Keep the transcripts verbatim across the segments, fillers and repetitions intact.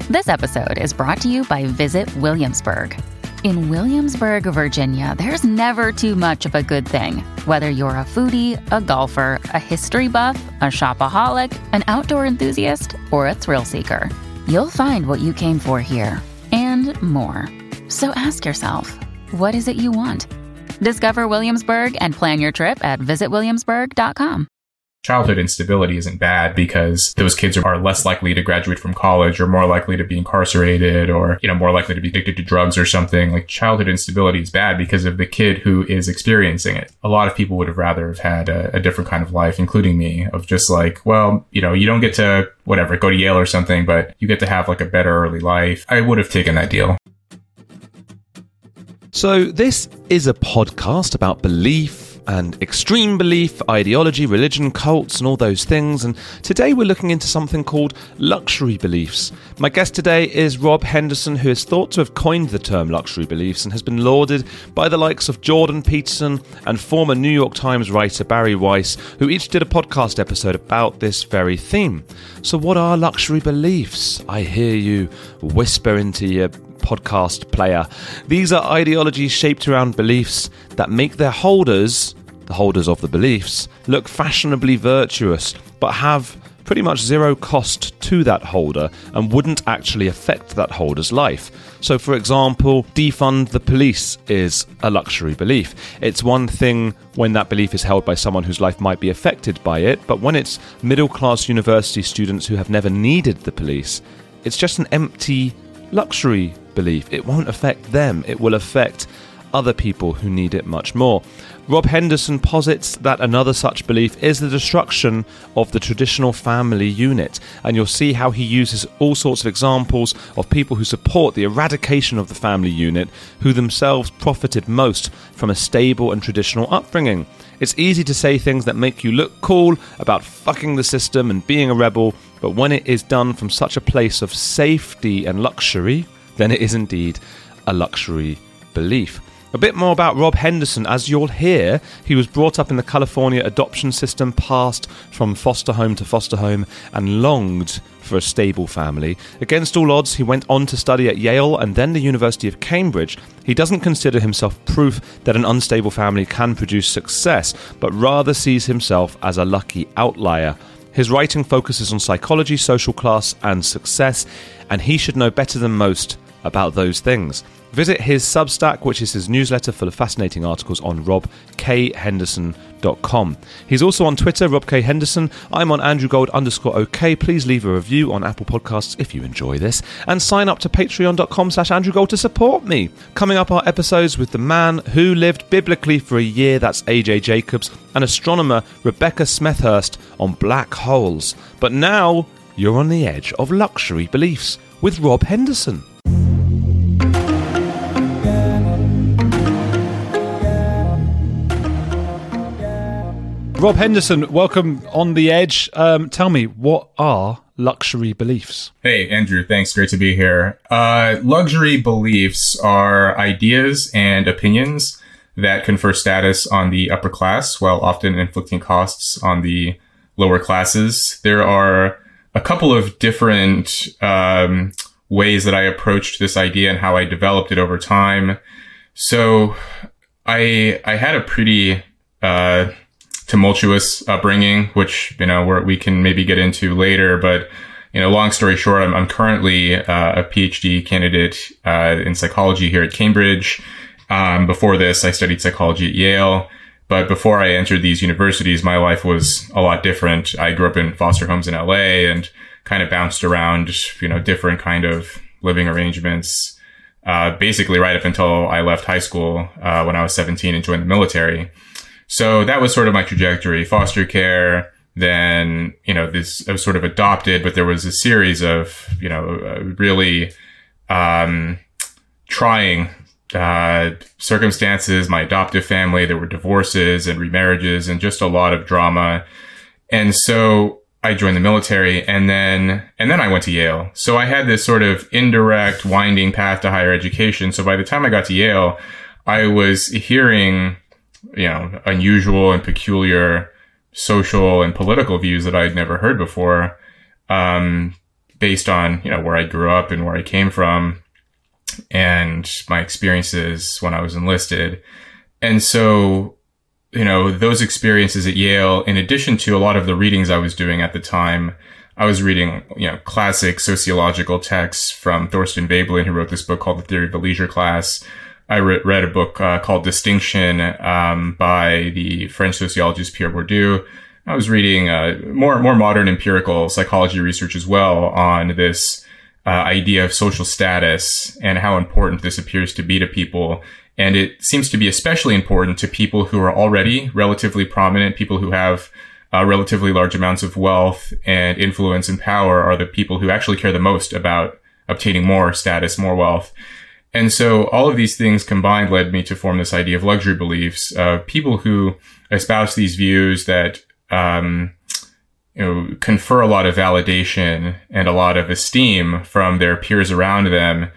This episode is brought to you by Visit Williamsburg. In Williamsburg, Virginia, there's never too much of a good thing. Whether you're a foodie, a golfer, a history buff, a shopaholic, an outdoor enthusiast, or a thrill seeker, you'll find what you came for here and more. So ask yourself, what is it you want? Discover Williamsburg and plan your trip at visit williamsburg dot com. Childhood instability isn't bad because those kids are less likely to graduate from college or more likely to be incarcerated or, you know, more likely to be addicted to drugs or something. Like, childhood instability is bad because of the kid who is experiencing it. A lot of people would have rather have had a, a different kind of life, including me, of just like, well, you know, you don't get to, whatever, go to Yale or something, but you get to have like a better early life. I would have taken that deal. So this is a podcast about belief and extreme belief, ideology, religion, cults, and all those things. And today we're looking into something called luxury beliefs. My guest today is Rob Henderson, who is thought to have coined the term luxury beliefs and has been lauded by the likes of Jordan Peterson and former New York Times writer Bari Weiss, who each did a podcast episode about this very theme. So what are luxury beliefs? I hear you whisper into your podcast player. These are ideologies shaped around beliefs that make their holders, the holders of the beliefs, look fashionably virtuous, but have pretty much zero cost to that holder and wouldn't actually affect that holder's life. So, for example, defund the police is a luxury belief. It's one thing when that belief is held by someone whose life might be affected by it, but when it's middle-class university students who have never needed the police, it's just an empty luxury belief. It won't affect them. It will affect other people who need it much more. Rob Henderson posits that another such belief is the destruction of the traditional family unit, and you'll see how he uses all sorts of examples of people who support the eradication of the family unit, who themselves profited most from a stable and traditional upbringing. It's easy to say things that make you look cool about fucking the system and being a rebel, but when it is done from such a place of safety and luxury, then it is indeed a luxury belief. A bit more about Rob Henderson. As you'll hear, he was brought up in the California adoption system, passed from foster home to foster home, and longed for a stable family. Against all odds, he went on to study at Yale and then the University of Cambridge. He doesn't consider himself proof that an unstable family can produce success, but rather sees himself as a lucky outlier. His writing focuses on psychology, social class, and success, and he should know better than most about those things. Visit his Substack, which is his newsletter full of fascinating articles, on rob k henderson dot com. He's also on Twitter, Rob K. Henderson. I'm on Andrew Gold underscore OK. Please leave a review on Apple Podcasts if you enjoy this, and sign up to patreon.com slash Andrew Gold to support me. Coming up are episodes with the man who lived biblically for a year, that's A J Jacobs, and astronomer Rebecca Smethurst on black holes. But now, you're on the edge of luxury beliefs with Rob Henderson. Rob Henderson, welcome on The Edge. Um, tell me, what are luxury beliefs? Hey, Andrew, thanks. Great to be here. Uh, luxury beliefs are ideas and opinions that confer status on the upper class while often inflicting costs on the lower classes. There are a couple of different um, ways that I approached this idea and how I developed it over time. So I I had a pretty uh tumultuous upbringing, which, you know, we're, we can maybe get into later. But, you know, long story short, I'm, I'm currently uh, a PhD candidate uh, in psychology here at Cambridge. Um, before this, I studied psychology at Yale. But before I entered these universities, my life was a lot different. I grew up in foster homes in L A and kind of bounced around, you know, different kind of living arrangements, uh, basically right up until I left high school uh, when I was seventeen and joined the military. So that was sort of my trajectory: foster care. Then, you know, this, I was sort of adopted, but there was a series of, you know, uh, really, um, trying, uh, circumstances. My adoptive family, there were divorces and remarriages and just a lot of drama. And so I joined the military, and then, and then I went to Yale. So I had this sort of indirect winding path to higher education. So by the time I got to Yale, I was hearing, you know, unusual and peculiar social and political views that I'd never heard before. Um, based on, you know, where I grew up and where I came from and my experiences when I was enlisted. And so, you know, those experiences at Yale, in addition to a lot of the readings I was doing at the time, I was reading, you know, classic sociological texts from Thorstein Veblen, who wrote this book called The Theory of the Leisure Class. I re- read a book uh, called Distinction um, by the French sociologist Pierre Bourdieu. I was reading uh, more more modern empirical psychology research as well on this uh, idea of social status and how important this appears to be to people. And it seems to be especially important to people who are already relatively prominent, people who have uh, relatively large amounts of wealth and influence and power are the people who actually care the most about obtaining more status, more wealth. And so all of these things combined led me to form this idea of luxury beliefs, of uh, people who espouse these views that, um, you know, confer a lot of validation and a lot of esteem from their peers around them.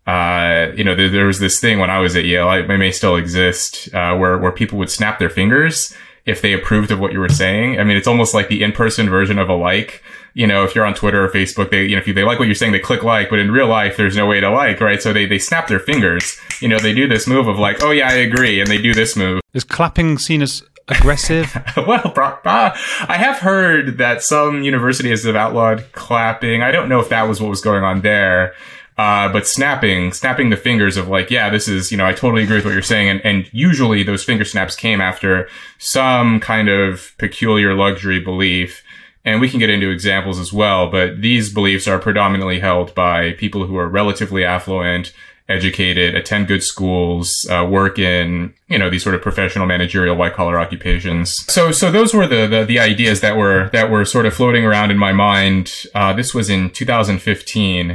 Uh, you know, there, there was this thing when I was at Yale, I, it may still exist, uh, where, where people would snap their fingers if they approved of what you were saying. I mean, it's almost like the in-person version of a like. You know, if you're on Twitter or Facebook, they, you know, if they like what you're saying, they click like, but in real life, there's no way to like, right? So they, they snap their fingers. You know, they do this move of like, oh yeah, I agree. And they do this move. Is clapping seen as aggressive? Well, uh, I have heard that some universities have outlawed clapping. I don't know if that was what was going on there. Uh, but snapping, snapping the fingers of like, yeah, this is, you know, I totally agree with what you're saying. And, and usually those finger snaps came after some kind of peculiar luxury belief. And we can get into examples as well, but these beliefs are predominantly held by people who are relatively affluent, educated, attend good schools, uh, work in, you know, these sort of professional, managerial, white collar occupations. So, so those were the, the, the ideas that were, that were sort of floating around in my mind. Uh, this was in two thousand fifteen.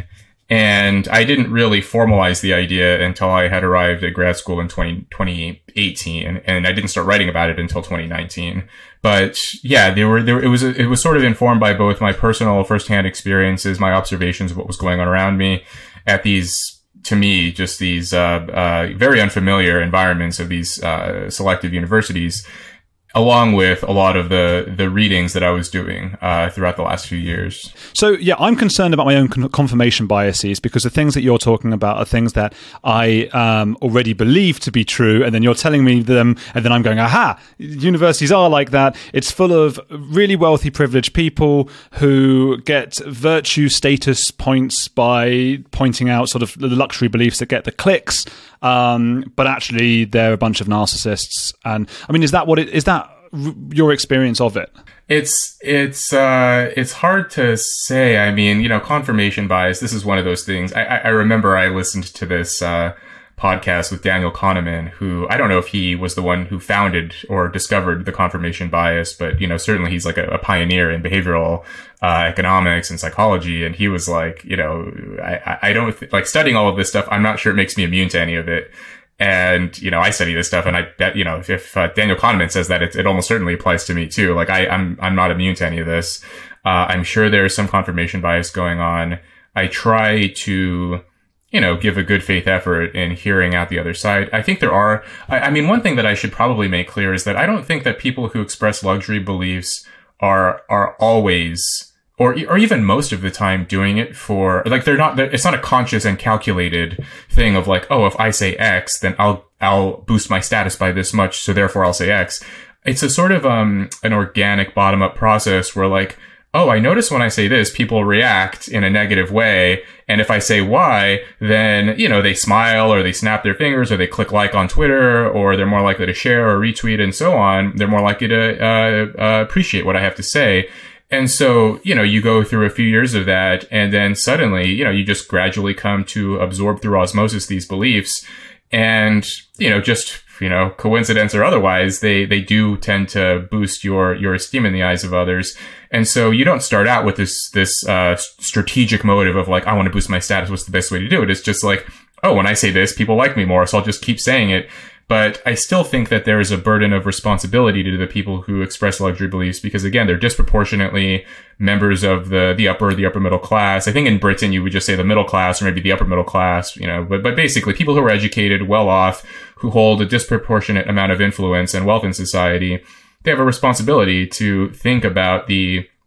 And I didn't really formalize the idea until I had arrived at grad school in twenty eighteen, and I didn't start writing about it until twenty nineteen. But yeah, there were, there, it was, it was sort of informed by both my personal firsthand experiences, my observations of what was going on around me at these, to me, just these, uh, uh, very unfamiliar environments of these, uh, selective universities, along with a lot of the, the readings that I was doing uh, throughout the last few years. So, yeah, I'm concerned about my own con- confirmation biases because the things that you're talking about are things that I um, already believe to be true, and then you're telling me them, and then I'm going, aha, universities are like that. It's full of really wealthy, privileged people who get virtue status points by pointing out sort of the luxury beliefs that get the clicks, um, but actually they're a bunch of narcissists. And, I mean, is that what it is? That your experience of it? It's, it's, uh, it's hard to say. I mean, you know, confirmation bias, this is one of those things. I, I remember I listened to this, uh, podcast with Daniel Kahneman, who I don't know if he was the one who founded or discovered the confirmation bias, but, you know, certainly he's like a, a pioneer in behavioral, uh, economics and psychology. And he was like, you know, I, I don't th- like studying all of this stuff. I'm not sure it makes me immune to any of it. And, you know, I study this stuff, and I bet, you know, if, if uh, Daniel Kahneman says that, it, it almost certainly applies to me too. Like I, I'm, I'm not immune to any of this. Uh, I'm sure there's some confirmation bias going on. I try to, you know, give a good faith effort in hearing out the other side. I think there are, I, I mean, one thing that I should probably make clear is that I don't think that people who express luxury beliefs are, are always, or, or even most of the time doing it for, like, they're not, it's not a conscious and calculated thing of like, oh, if I say X, then I'll, I'll boost my status by this much, so therefore I'll say X. It's a sort of, um, an organic bottom-up process where like, oh, I notice when I say this, people react in a negative way. And if I say Y, then, you know, they smile or they snap their fingers or they click like on Twitter, or they're more likely to share or retweet and so on. They're more likely to, uh, uh appreciate what I have to say. And so, you know, you go through a few years of that, and then suddenly, you know, you just gradually come to absorb through osmosis these beliefs. And, you know, just, you know, coincidence or otherwise, they, they do tend to boost your, your esteem in the eyes of others. And so you don't start out with this, this, uh, strategic motive of like, I want to boost my status. What's the best way to do it? It's just like, oh, when I say this, people like me more, so I'll just keep saying it. But I still think that there is a burden of responsibility to the people who express luxury beliefs, because again, they're disproportionately members of the, the upper, the upper middle class. I think in Britain, you would just say the middle class or maybe the upper middle class, you know, but, but basically people who are educated, well off, who hold a disproportionate amount of influence and wealth in society. They have a responsibility to think about the,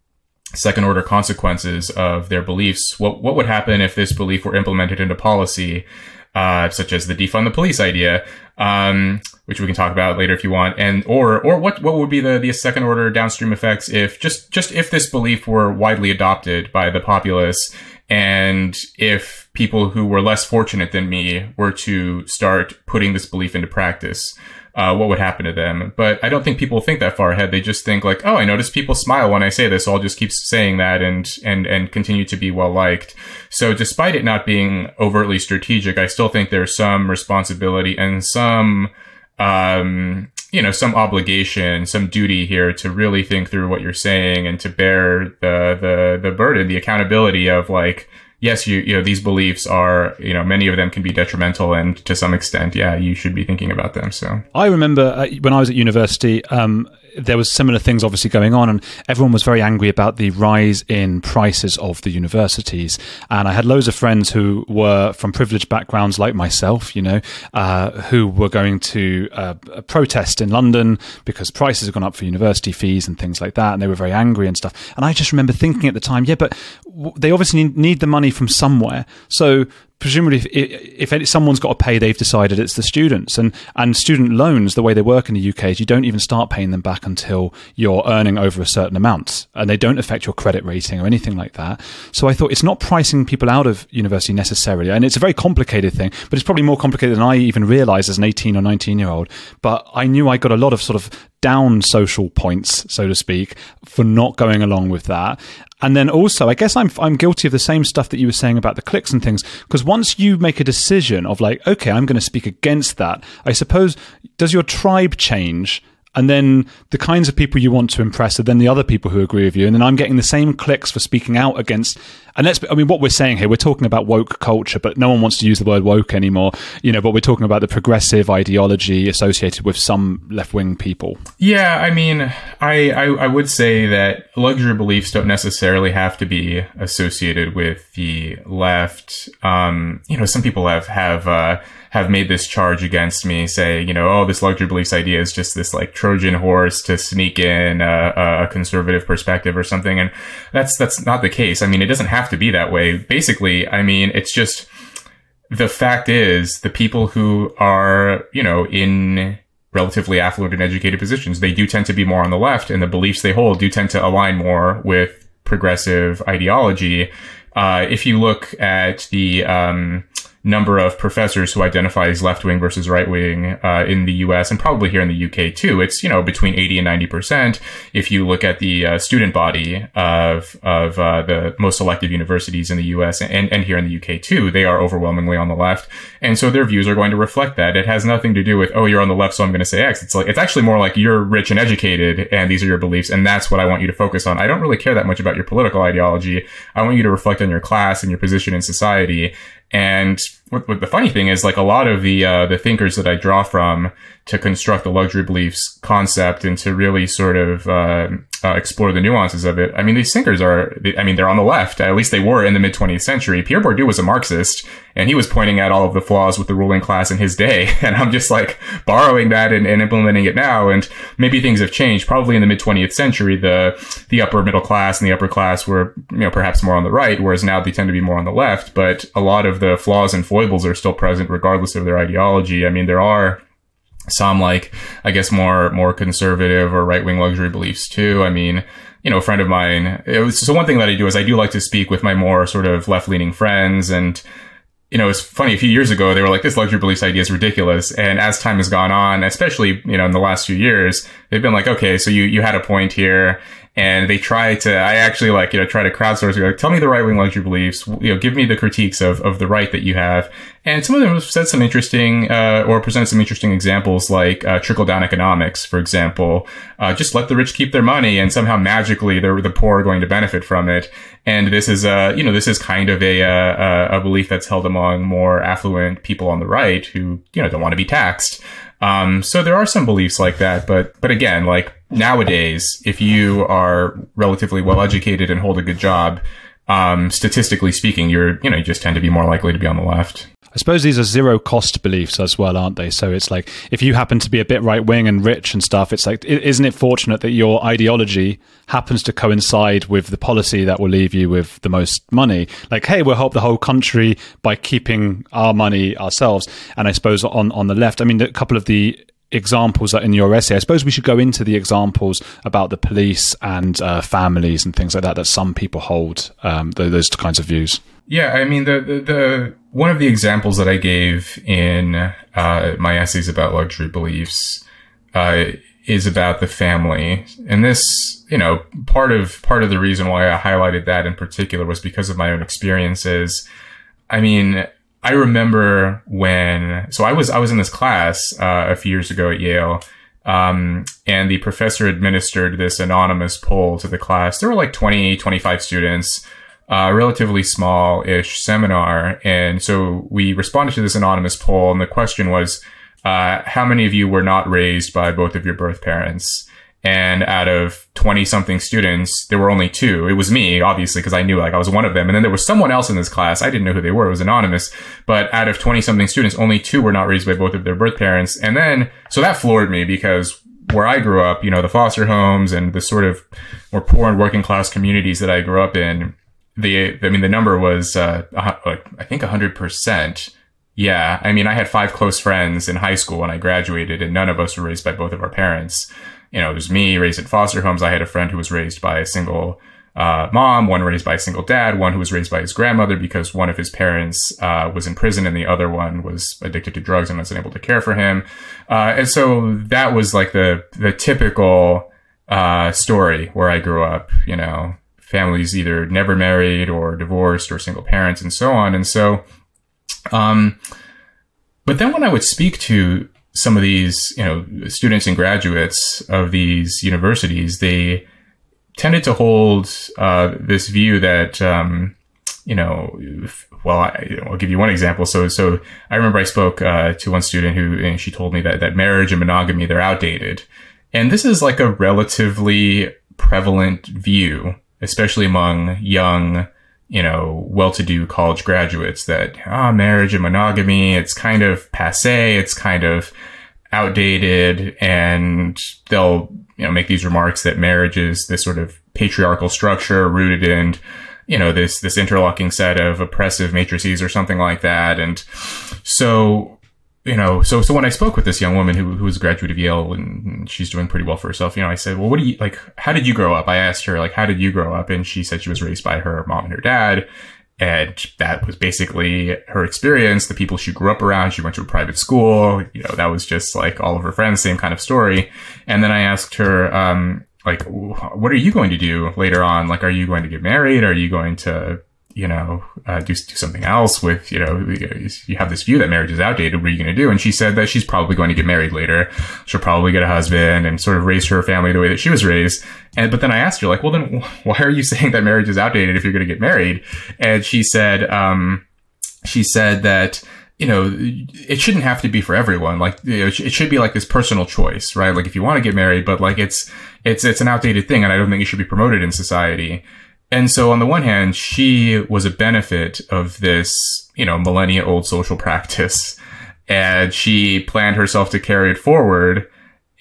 second order consequences of their beliefs. What what would happen if this belief were implemented into policy, uh, such as the defund the police idea, um, which we can talk about later if you want, and or or what what would be the the second order downstream effects if just just if this belief were widely adopted by the populace, and if people who were less fortunate than me were to start putting this belief into practice. Uh, what would happen to them? But I don't think people think that far ahead. They just think like, oh, I notice people smile when I say this, so I'll just keep saying that and and and continue to be well liked. So despite it not being overtly strategic, I still think there's some responsibility and some um you know some obligation, some duty here to really think through what you're saying and to bear the the the burden, the accountability of like, yes, you you know these beliefs are, you know many of them can be detrimental, and to some extent, yeah, you should be thinking about them. So I remember uh, when I was at university, um, there was similar things obviously going on, and everyone was very angry about the rise in prices of the universities. And I had loads of friends who were from privileged backgrounds like myself, you know, uh, who were going to uh, protest in London because prices have gone up for university fees and things like that, and they were very angry and stuff. And I just remember thinking at the time, yeah, but w- they obviously need, need the money from somewhere. So presumably, if, if someone's got to pay, they've decided it's the students. And, and student loans, the way they work in the U K is you don't even start paying them back until you're earning over a certain amount. And they don't affect your credit rating or anything like that. So I thought it's not pricing people out of university necessarily. And it's a very complicated thing, but it's probably more complicated than I even realized as an eighteen or nineteen year old. But I knew I got a lot of sort of down social points, so to speak, for not going along with that. And then also, I guess I'm I'm guilty of the same stuff that you were saying about the cliques and things, because once you make a decision of like, okay, I'm going to speak against that, I suppose, does your tribe change? And then the kinds of people you want to impress are then the other people who agree with you. And then I'm getting the same clicks for speaking out against. And let's, I mean, what we're saying here, we're talking about woke culture, but no one wants to use the word woke anymore, you know, but we're talking about the progressive ideology associated with some left-wing people. Yeah, I mean, I, I, I would say that luxury beliefs don't necessarily have to be associated with the left. Um, you know, some people have, have, uh, have made this charge against me, say, you know, oh, this luxury beliefs idea is just this like Trojan horse to sneak in a, a conservative perspective or something. And that's, that's not the case. I mean, it doesn't have to be that way. Basically, I mean, it's just, the fact is the people who are, you know, in relatively affluent and educated positions, they do tend to be more on the left, and the beliefs they hold do tend to align more with progressive ideology. Uh, if you look at the, um, number of professors who identify as left-wing versus right-wing uh, in the U S and probably here in the U K too, it's, you know, between eighty and ninety percent. If you look at the uh, student body of of uh, the most selective universities in the U S and, and here in the U K too, they are overwhelmingly on the left. And so their views are going to reflect that. It has nothing to do with, oh, you're on the left, so I'm going to say X. It's like, it's actually more like you're rich and educated and these are your beliefs, and that's what I want you to focus on. I don't really care that much about your political ideology. I want you to reflect on your class and your position in society. And what, what the funny thing is, like, a lot of the uh, the thinkers that I draw from to construct the luxury beliefs concept and to really sort of uh, uh, explore the nuances of it. I mean, these thinkers are, I mean, they're on the left. At least they were in the mid twentieth century. Pierre Bourdieu was a Marxist, and he was pointing out all of the flaws with the ruling class in his day. And I'm just like borrowing that and, and implementing it now. And maybe things have changed. Probably in the mid twentieth century, the the upper middle class and the upper class were, you know, perhaps more on the right, whereas now they tend to be more on the left. But a lot of the flaws and foibles are still present regardless of their ideology. I mean, there are some, like, I guess more more conservative or right-wing luxury beliefs too. I mean, you know, a friend of mine, it was, so one thing that I do is I do like to speak with my more sort of left-leaning friends. And, you know, it's funny, a few years ago, they were like, this luxury beliefs idea is ridiculous. And as time has gone on, especially, you know, in the last few years, they've been like, okay, so you, you had a point here. And they try to, I actually like, you know, try to crowdsource, like, tell me the right-wing luxury beliefs, you know, give me the critiques of, of the right that you have. And some of them have said some interesting, uh, or presented some interesting examples, like, uh, trickle-down economics, for example. Uh, just let the rich keep their money and somehow magically the, the poor are going to benefit from it. And this is, uh, you know, this is kind of a, uh, a belief that's held among more affluent people on the right who, you know, don't want to be taxed. Um, so there are some beliefs like that, but, but again, like, nowadays, if you are relatively well educated and hold a good job, um, statistically speaking, you're, you know, you just tend to be more likely to be on the left. I suppose these are zero cost beliefs as well, aren't they? So it's like, if you happen to be a bit right wing and rich and stuff, it's like, isn't it fortunate that your ideology happens to coincide with the policy that will leave you with the most money? Like, hey, we'll help the whole country by keeping our money ourselves. And I suppose on, on the left, I mean, a couple of the examples that in your essay, I suppose we should go into the examples about the police and uh, families and things like that, that some people hold um, those kinds of views. Yeah, I mean, the, the, the one of the examples that I gave in uh, my essays about luxury beliefs uh, is about the family. And this, you know, part of part of the reason why I highlighted that in particular was because of my own experiences. I mean, I remember when, so I was, I was in this class uh, a few years ago at Yale, um, and the professor administered this anonymous poll to the class. There were like twenty, twenty-five students, a uh, relatively small-ish seminar. And so we responded to this anonymous poll, and the question was, uh, how many of you were not raised by both of your birth parents? And out of twenty-something students, there were only two. It was me, obviously, because I knew like I was one of them. And then there was someone else in this class. I didn't know who they were. It was anonymous. But out of twenty-something students, only two were not raised by both of their birth parents. And then, so that floored me, because where I grew up, you know, the foster homes and the sort of more poor and working class communities that I grew up in, the, I mean, the number was, uh, like, I think one hundred percent. Yeah. I mean, I had five close friends in high school when I graduated, and none of us were raised by both of our parents. You know, it was me raised in foster homes. I had a friend who was raised by a single, uh, mom, one raised by a single dad, one who was raised by his grandmother because one of his parents, uh, was in prison and the other one was addicted to drugs and wasn't able to care for him. Uh, and so that was like the, the typical, uh, story where I grew up, you know, families either never married or divorced or single parents and so on. And so, um, but then when I would speak to some of these, you know, students and graduates of these universities, they tended to hold uh, this view that, um, you know, well, I, I'll give you one example. So, so I remember I spoke uh, to one student who, and she told me that that marriage and monogamy, they're outdated, and this is like a relatively prevalent view, especially among young, you know, well-to-do college graduates, that, ah, oh, marriage and monogamy, it's kind of passé, it's kind of outdated, and they'll, you know, make these remarks that marriage is this sort of patriarchal structure rooted in, you know, this, this interlocking set of oppressive matrices or something like that. And so, you know, so, so when I spoke with this young woman who, who was a graduate of Yale, and she's doing pretty well for herself, you know, I said, well, what do you, like, how did you grow up? I asked her, like, how did you grow up? And she said she was raised by her mom and her dad. And that was basically her experience. The people she grew up around, she went to a private school, you know, that was just like all of her friends, same kind of story. And then I asked her, um, like, what are you going to do later on? Like, are you going to get married? Are you going to, you know, uh, do, do something else with, you know, you have this view that marriage is outdated. What are you going to do? And she said that she's probably going to get married later. She'll probably get a husband and sort of raise her family the way that she was raised. And, but then I asked her, like, well, then why are you saying that marriage is outdated if you're going to get married? And she said, um, she said that, you know, it shouldn't have to be for everyone. Like, you know, it should be like this personal choice, right? Like, if you want to get married, but like, it's, it's, it's an outdated thing, and I don't think it should be promoted in society. And so on the one hand, she was a benefit of this, you know, millennia old social practice, and she planned herself to carry it forward.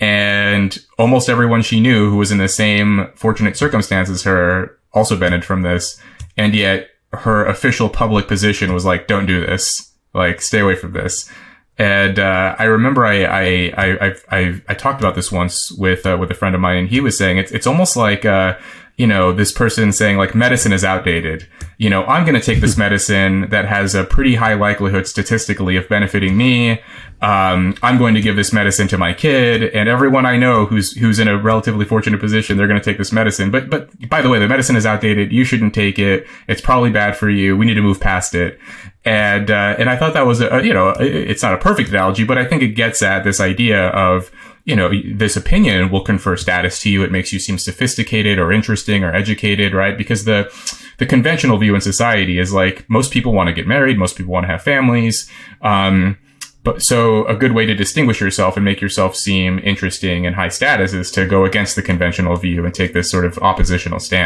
And almost everyone she knew who was in the same fortunate circumstances as her also benefited from this. And yet her official public position was like, don't do this. Like, stay away from this. And, uh, I remember I, I, I, I, I talked about this once with, uh, with a friend of mine, and he was saying it's, it's almost like, uh, you know, this person saying like medicine is outdated. You know, I'm going to take this medicine that has a pretty high likelihood statistically of benefiting me. Um, I'm going to give this medicine to my kid, and everyone I know who's, who's in a relatively fortunate position, they're going to take this medicine. But, but by the way, the medicine is outdated. You shouldn't take it. It's probably bad for you. We need to move past it. And, uh, and I thought that was a, you know, it's not a perfect analogy, but I think it gets at this idea of, you know, this opinion will confer status to you. It makes you seem sophisticated or interesting or educated, right? Because the, the conventional view in society is like, most people want to get married. Most people want to have families. Um, but so a good way to distinguish yourself and make yourself seem interesting and high status is to go against the conventional view and take this sort of oppositional stance.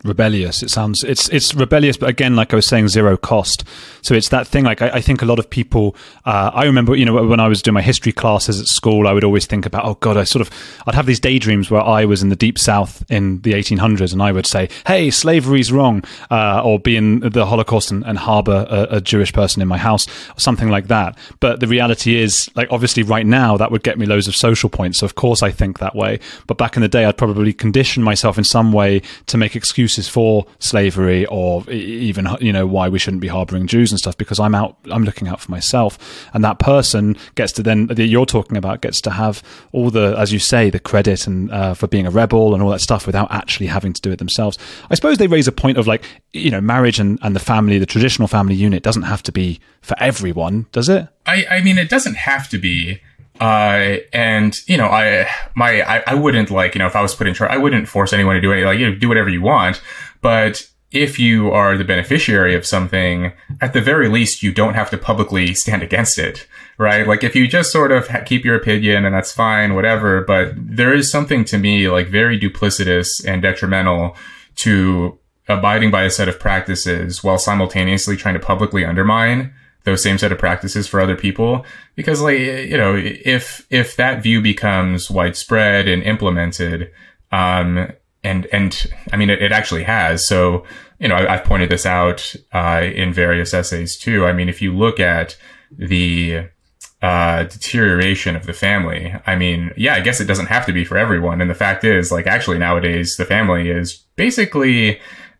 rebellious. It sounds it's it's rebellious, but again, like I was saying, zero cost. So it's that thing. Like I, I think a lot of people. Uh, I remember, you know, when I was doing my history classes at school, I would always think about, oh God, I sort of, I'd have these daydreams where I was in the deep South in the eighteen hundreds, and I would say, hey, slavery's wrong, uh, or be in the Holocaust and, and harbour a, a Jewish person in my house, or something like that. But the reality is, like, obviously, right now that would get me loads of social points. So of course I think that way. But back in the day, I'd probably condition myself in some way to make excuses for slavery, or even, you know, why we shouldn't be harboring Jews and stuff, because I'm out, I'm looking out for myself. And that person gets to then, that you're talking about, gets to have all the, as you say, the credit and uh, for being a rebel and all that stuff without actually having to do it themselves. I suppose they raise a point of, like, you know, marriage and, and the family, the traditional family unit doesn't have to be for everyone, does it? I, I mean, it doesn't have to be. Uh, and, you know, I, my, I, I wouldn't, like, you know, if I was put in charge, I wouldn't force anyone to do anything, like, you know, do whatever you want. But if you are the beneficiary of something, at the very least, you don't have to publicly stand against it, right? Like, if you just sort of ha- keep your opinion, and that's fine, whatever, but there is something to me, like, very duplicitous and detrimental to abiding by a set of practices while simultaneously trying to publicly undermine those same set of practices for other people. Because, like, you know, if, if that view becomes widespread and implemented, um, and, and I mean, it, it actually has. So, you know, I, I've pointed this out, uh, in various essays too. I mean, if you look at the, uh, deterioration of the family, I mean, yeah, I guess it doesn't have to be for everyone. And the fact is, like, actually nowadays, the family is basically,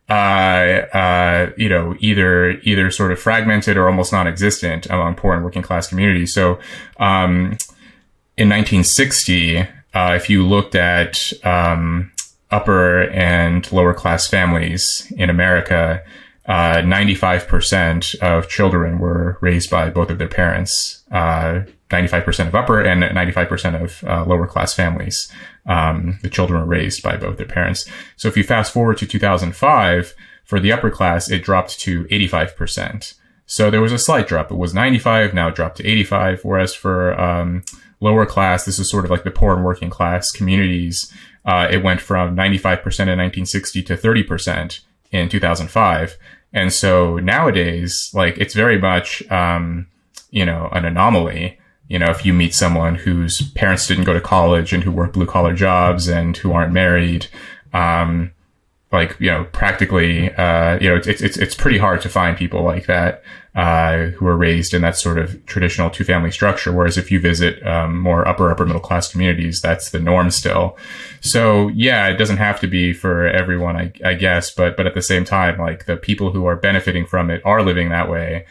uh, uh, you know, either, either sort of fragmented or almost non-existent among poor and working class communities. So, um, in nineteen sixty, uh, if you looked at, um, upper and lower class families in America, uh, ninety-five percent of children were raised by both of their parents, uh, ninety-five percent of upper and ninety-five percent of uh, lower class families. Um, the children were raised by both their parents. So if you fast forward to two thousand five, for the upper class, it dropped to eighty-five percent. So there was a slight drop. It was ninety-five, now it dropped to eighty-five. Whereas for, um, lower class, this is sort of like the poor and working class communities. Uh, it went from ninety-five percent in nineteen sixty to thirty percent in two thousand five. And so nowadays, like, it's very much, um, you know, an anomaly. You know, if you meet someone whose parents didn't go to college and who work blue collar jobs and who aren't married, um, like, you know, practically, uh, you know, it's, it's, it's pretty hard to find people like that, uh, who are raised in that sort of traditional two family structure. Whereas if you visit, um, more upper, upper middle class communities, that's the norm still. So yeah, it doesn't have to be for everyone, I, I guess, but, but at the same time, like, the people who are benefiting from it are living that way.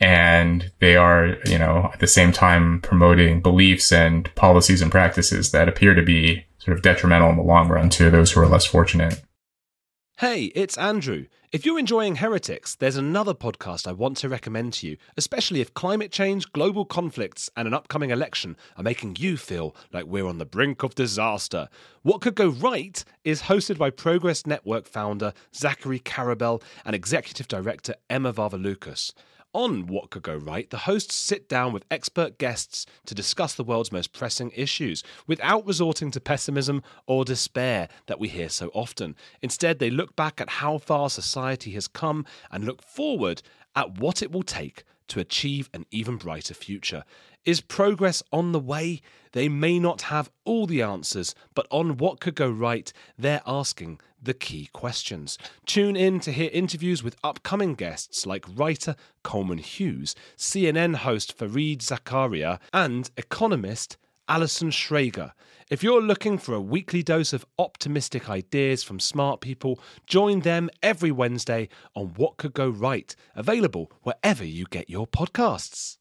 And they are, you know, at the same time promoting beliefs and policies and practices that appear to be sort of detrimental in the long run to those who are less fortunate. Hey, it's Andrew. If you're enjoying Heretics, there's another podcast I want to recommend to you, especially if climate change, global conflicts, and an upcoming election are making you feel like we're on the brink of disaster. What Could Go Right is hosted by Progress Network founder Zachary Karabell and executive director Emma Varvaloucas. On What Could Go Right, the hosts sit down with expert guests to discuss the world's most pressing issues without resorting to pessimism or despair that we hear so often. Instead, they look back at how far society has come and look forward at what it will take to achieve an even brighter future. Is progress on the way? They may not have all the answers, but on What Could Go Right, they're asking the key questions. Tune in to hear interviews with upcoming guests like writer Coleman Hughes, C N N host Fareed Zakaria, and economist Alison Schrager. If you're looking for a weekly dose of optimistic ideas from smart people, join them every Wednesday on What Could Go Right, available wherever you get your podcasts.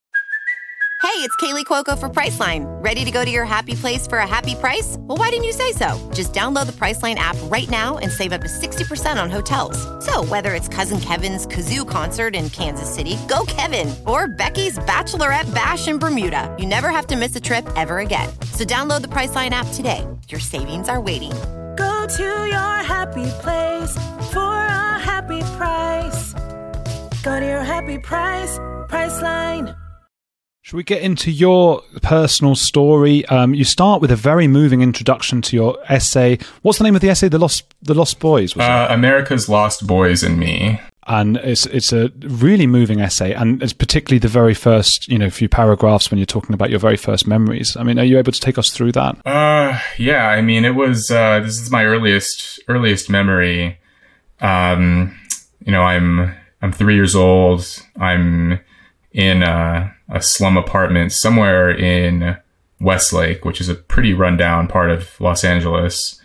Hey, it's Kaylee Cuoco for Priceline. Ready to go to your happy place for a happy price? Well, why didn't you say so? Just download the Priceline app right now and save up to sixty percent on hotels. So whether it's Cousin Kevin's Kazoo Concert in Kansas City, go Kevin, or Becky's Bachelorette Bash in Bermuda, you never have to miss a trip ever again. So download the Priceline app today. Your savings are waiting. Go to your happy place for a happy price. Go to your happy price, Priceline. Should we get into your personal story? Um, you start with a very moving introduction to your essay. What's the name of the essay? The Lost, the Lost Boys, was uh, it? America's Lost Boys and Me. And it's it's a really moving essay, and it's particularly the very first, you know, few paragraphs when you're talking about your very first memories. I mean, are you able to take us through that? Uh, yeah. I mean, it was. Uh, this is my earliest earliest memory. Um, you know, I'm I'm three years old. I'm in a, a slum apartment somewhere in Westlake, which is a pretty rundown part of Los Angeles,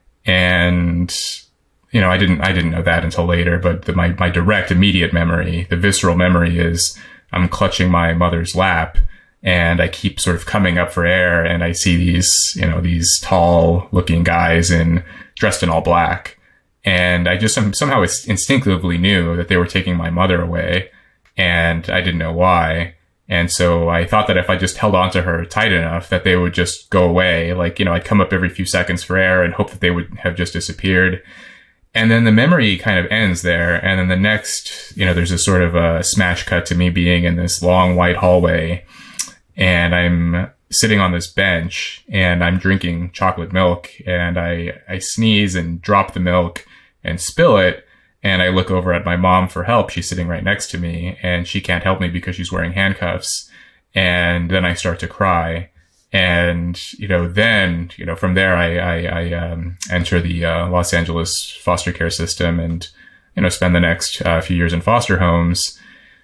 and you know, I didn't, I didn't know that until later, but the, my, my direct immediate memory, the visceral memory is I'm clutching my mother's lap and I keep sort of coming up for air and I see these, you know, these tall looking guys in dressed in all black. And I just somehow instinctively knew that they were taking my mother away and I didn't know why. And so I thought that if I just held onto her tight enough that they would just go away. Like, you know, I'd come up every few seconds for air and hope that they would have just disappeared. And then the memory kind of ends there. And then the next, you know, there's a sort of a smash cut to me being in this long white hallway. And I'm sitting on this bench and I'm drinking chocolate milk. And I, I sneeze and drop the milk and spill it. And I look over at my mom for help. She's sitting right next to me and she can't help me because she's wearing handcuffs. And then I start to cry. And, you know, then, you know, from there, I, I, I um, enter the uh, Los Angeles foster care system and, you know, spend the next uh, few years in foster homes.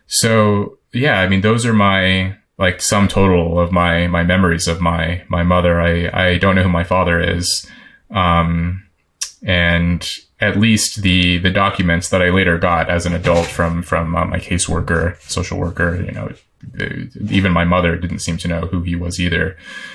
So, yeah, I mean, those are my, like, sum total of my, my memories of my, my mother. I, I don't know who my father is. Um, and at least the, the documents that I later got as an adult from, from uh, my caseworker, social worker, you know, even my mother didn't seem to know who he was either.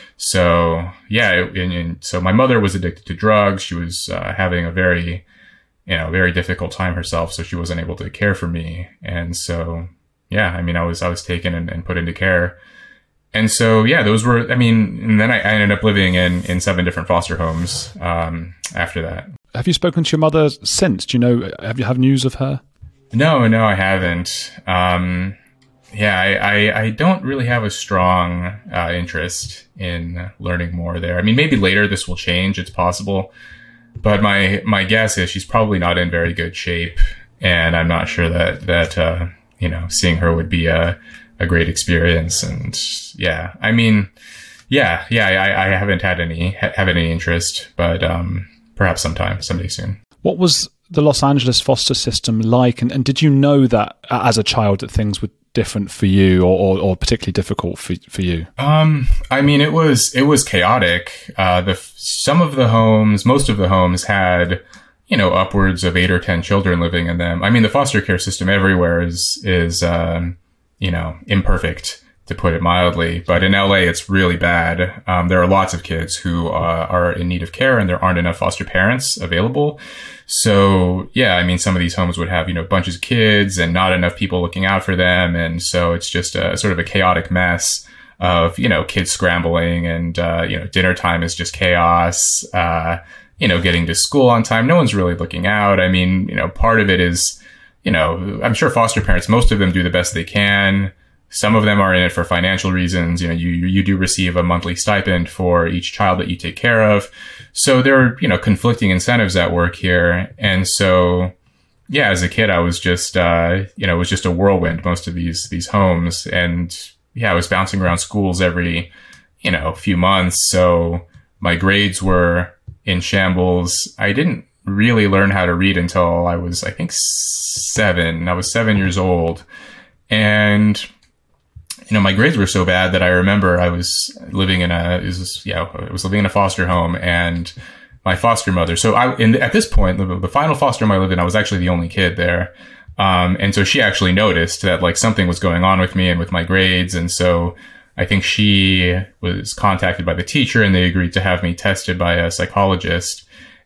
So yeah, and, and so my mother was addicted to drugs. She was uh, having a very, you know, very difficult time herself. So she wasn't able to care for me. And so, yeah, I mean, I was, I was taken and, and put into care. And so, yeah, those were, I mean, and then I, I ended up living in, in seven different foster homes, um, after that. Have you spoken to your mother since? Do you know, have you have news of her? No, no, I haven't. Um, Yeah, I, I, I don't really have a strong uh, interest in learning more there. I mean, maybe later this will change. It's possible. But my my guess is she's probably not in very good shape. And I'm not sure that, that uh, you know, seeing her would be a, a great experience. And yeah, I mean, yeah, yeah, I, I haven't had any, have any interest. But um, perhaps sometime, someday soon. What was the Los Angeles foster system like? And, and did you know that uh, as a child that things would different for you or, or, or particularly difficult for, for you? Um, I mean, it was, it was chaotic. Uh, the, some of the homes, most of the homes had, you know, upwards of eight or ten children living in them. I mean, the foster care system everywhere is, is, um, you know, imperfect, to put it mildly. But in L A, it's really bad. Um, there are lots of kids who uh, are in need of care and there aren't enough foster parents available. So, yeah, I mean, some of these homes would have, you know, bunches of kids and not enough people looking out for them. And so it's just a sort of a chaotic mess of, you know, kids scrambling and, uh, you know, dinner time is just chaos, uh, you know, getting to school on time. No one's really looking out. I mean, you know, part of it is, you know, I'm sure foster parents, most of them do the best they can. Some of them are in it for financial reasons. You know, you, you do receive a monthly stipend for each child that you take care of. So there are, you know, conflicting incentives at work here. And so, yeah, as a kid, I was just, uh, you know, it was just a whirlwind, most of these, these homes. And yeah, I was bouncing around schools every, you know, few months. So my grades were in shambles. I didn't really learn how to read until I was, I think, seven. I was seven years old. And you know, my grades were so bad that I remember I was living in a, it was, yeah, I was living in a foster home and my foster mother. So I, in, at this point, the, the final foster home I lived in, I was actually the only kid there. Um, and so she actually noticed that like something was going on with me and with my grades. And so I think she was contacted by the teacher and they agreed to have me tested by a psychologist.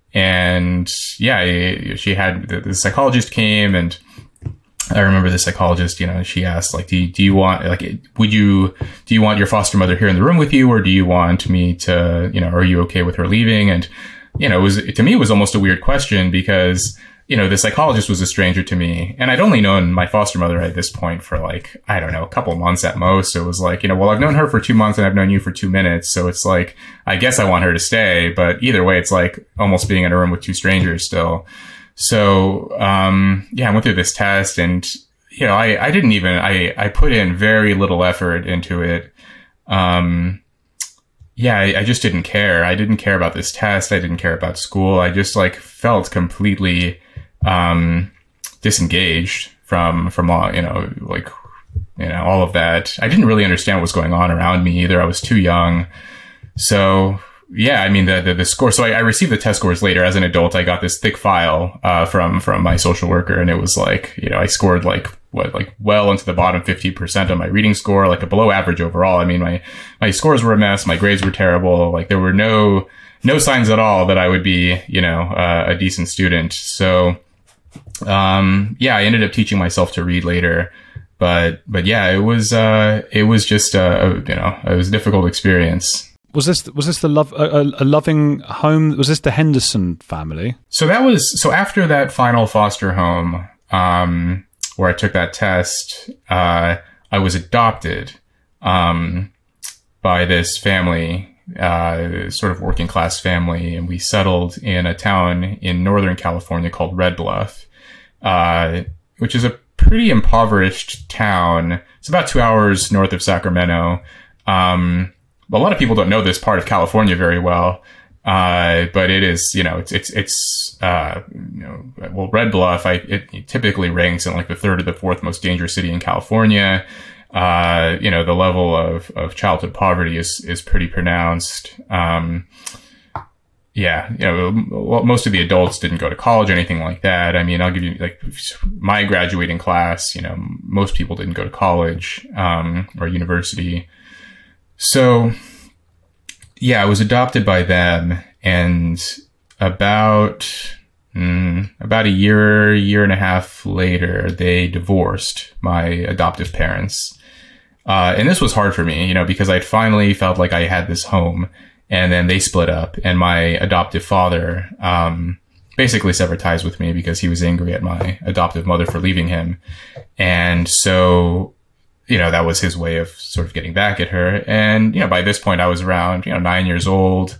And yeah, she had, the, the psychologist came and I remember the psychologist, you know, she asked, like, do you, do you want, like, would you, do you want your foster mother here in the room with you? Or do you want me to, you know, are you okay with her leaving? And, you know, it was, to me, it was almost a weird question because you know, the psychologist was a stranger to me, and I'd only known my foster mother at this point for like, I don't know, a couple months at most. So it was like, you know, well, I've known her for two months and I've known you for two minutes. So it's like, I guess I want her to stay, but either way, it's like almost being in a room with two strangers still. So, um, yeah, I went through this test, and, you know, I, I didn't even, I, I put in very little effort into it. Um, yeah, I, I just didn't care. I didn't care about this test. I didn't care about school. I just like felt completely, um, disengaged from, from all, you know, like, you know, all of that. I didn't really understand what was going on around me either. I was too young. So, yeah, I mean, the, the, the score. So I, I received the test scores later as an adult. I got this thick file, uh, from, from my social worker, and it was like, you know, I scored like, what, like well into the bottom fifty percent on my reading score, like a below average overall. I mean, my, my scores were a mess. My grades were terrible. Like there were no, no signs at all that I would be, you know, uh, a decent student. So, um, yeah, I ended up teaching myself to read later. But, but yeah, it was, uh, it was just, uh, you know, it was a difficult experience. Was this was this the love a, a loving home? Was this the Henderson family? So that was so after that final foster home, um, where I took that test, uh, I was adopted, um, by this family, uh, sort of working class family, and we settled in a town in Northern California called Red Bluff, uh, which is a pretty impoverished town. It's about two hours north of Sacramento. Um, a lot of people don't know this part of California very well. Uh, but it is, you know, it's, it's, it's, uh, you know, well, Red Bluff, I, it, it typically ranks in like the third or the fourth most dangerous city in California. Uh, you know, the level of, of childhood poverty is, is pretty pronounced. Um, yeah, you know, most of the adults didn't go to college or anything like that. I mean, I'll give you like my graduating class, you know, most people didn't go to college, um, or university. So, yeah, I was adopted by them, and about, mm, about a year, year and a half later, they divorced my adoptive parents. Uh, and this was hard for me, you know, because I'd finally felt like I had this home, and then they split up, and my adoptive father, um, basically severed ties with me because he was angry at my adoptive mother for leaving him. And so, you know, that was his way of sort of getting back at her. And, you know, by this point I was around, you know, nine years old,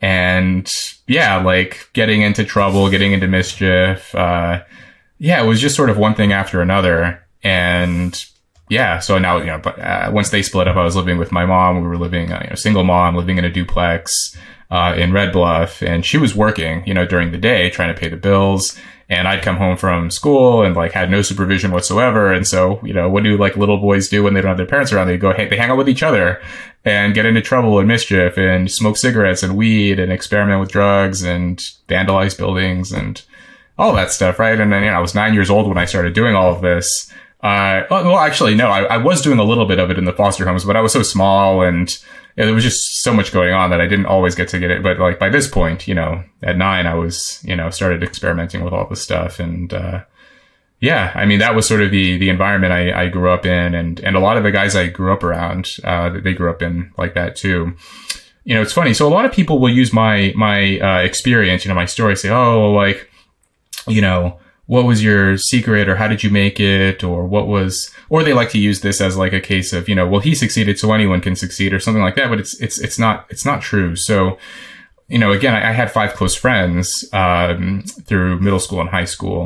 and yeah, like getting into trouble, getting into mischief. Uh, yeah, it was just sort of one thing after another. And yeah, so now, you know, but, uh, once they split up, I was living with my mom. We were living, uh, you know, single mom, living in a duplex, uh, in Red Bluff. And she was working, you know, during the day, trying to pay the bills. And I'd come home from school and like had no supervision whatsoever. And so, you know, what do like little boys do when they don't have their parents around? They go, hey, they hang out with each other and get into trouble and mischief and smoke cigarettes and weed and experiment with drugs and vandalize buildings and all that stuff, right? And then, you know, I was nine years old when I started doing all of this. Uh, well, actually, no, I, I was doing a little bit of it in the foster homes, but I was so small, and yeah, there was just so much going on that I didn't always get to get it. But like by this point, you know, at nine, I was, you know, started experimenting with all this stuff. And, uh, yeah, I mean, that was sort of the, the environment I, I grew up in. And, and a lot of the guys I grew up around, uh, they grew up in like that too. You know, it's funny. So a lot of people will use my, my, uh, experience, you know, my story, say, oh, like, you know, what was your secret, or how did you make it, or what was, or they like to use this as like a case of, you know, well, he succeeded, so anyone can succeed, or something like that. But it's, it's, it's not, it's not true. So, you know, again, I, I had five close friends, um, through middle school and high school,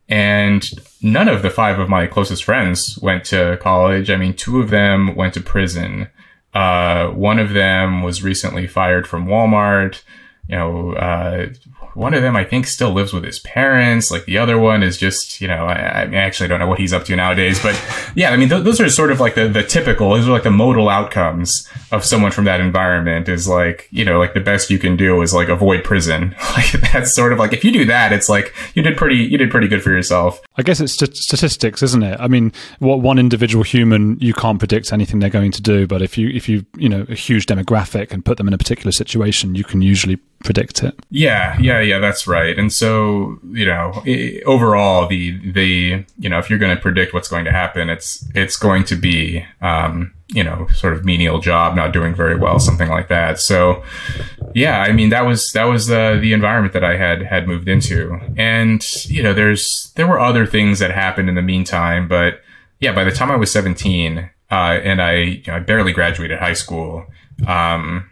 and none of the five of my closest friends went to college. I mean, two of them went to prison. Uh, one of them was recently fired from Walmart. You know, uh, one of them, I think, still lives with his parents. Like the other one is just, you know, I, I actually don't know what he's up to nowadays. But yeah, I mean, th- those are sort of like the, the typical, those are like the modal outcomes of someone from that environment, is like, you know, like the best you can do is like avoid prison. Like that's sort of like, if you do that, it's like you did pretty, you did pretty good for yourself. I guess it's st- statistics, isn't it? I mean, what one individual human, you can't predict anything they're going to do. But if you, if you, you know, a huge demographic and put them in a particular situation, you can usually predict it. Yeah, yeah, yeah, that's right. And so, you know, it, overall, the, the, you know, if you're going to predict what's going to happen, it's, it's going to be, um, you know, sort of menial job, not doing very well, something like that. So, yeah, I mean, that was, that was uh, the environment that I had, had moved into. And, you know, there's, there were other things that happened in the meantime, but yeah, by the time I was seventeen, uh, and I, you know, I barely graduated high school, um,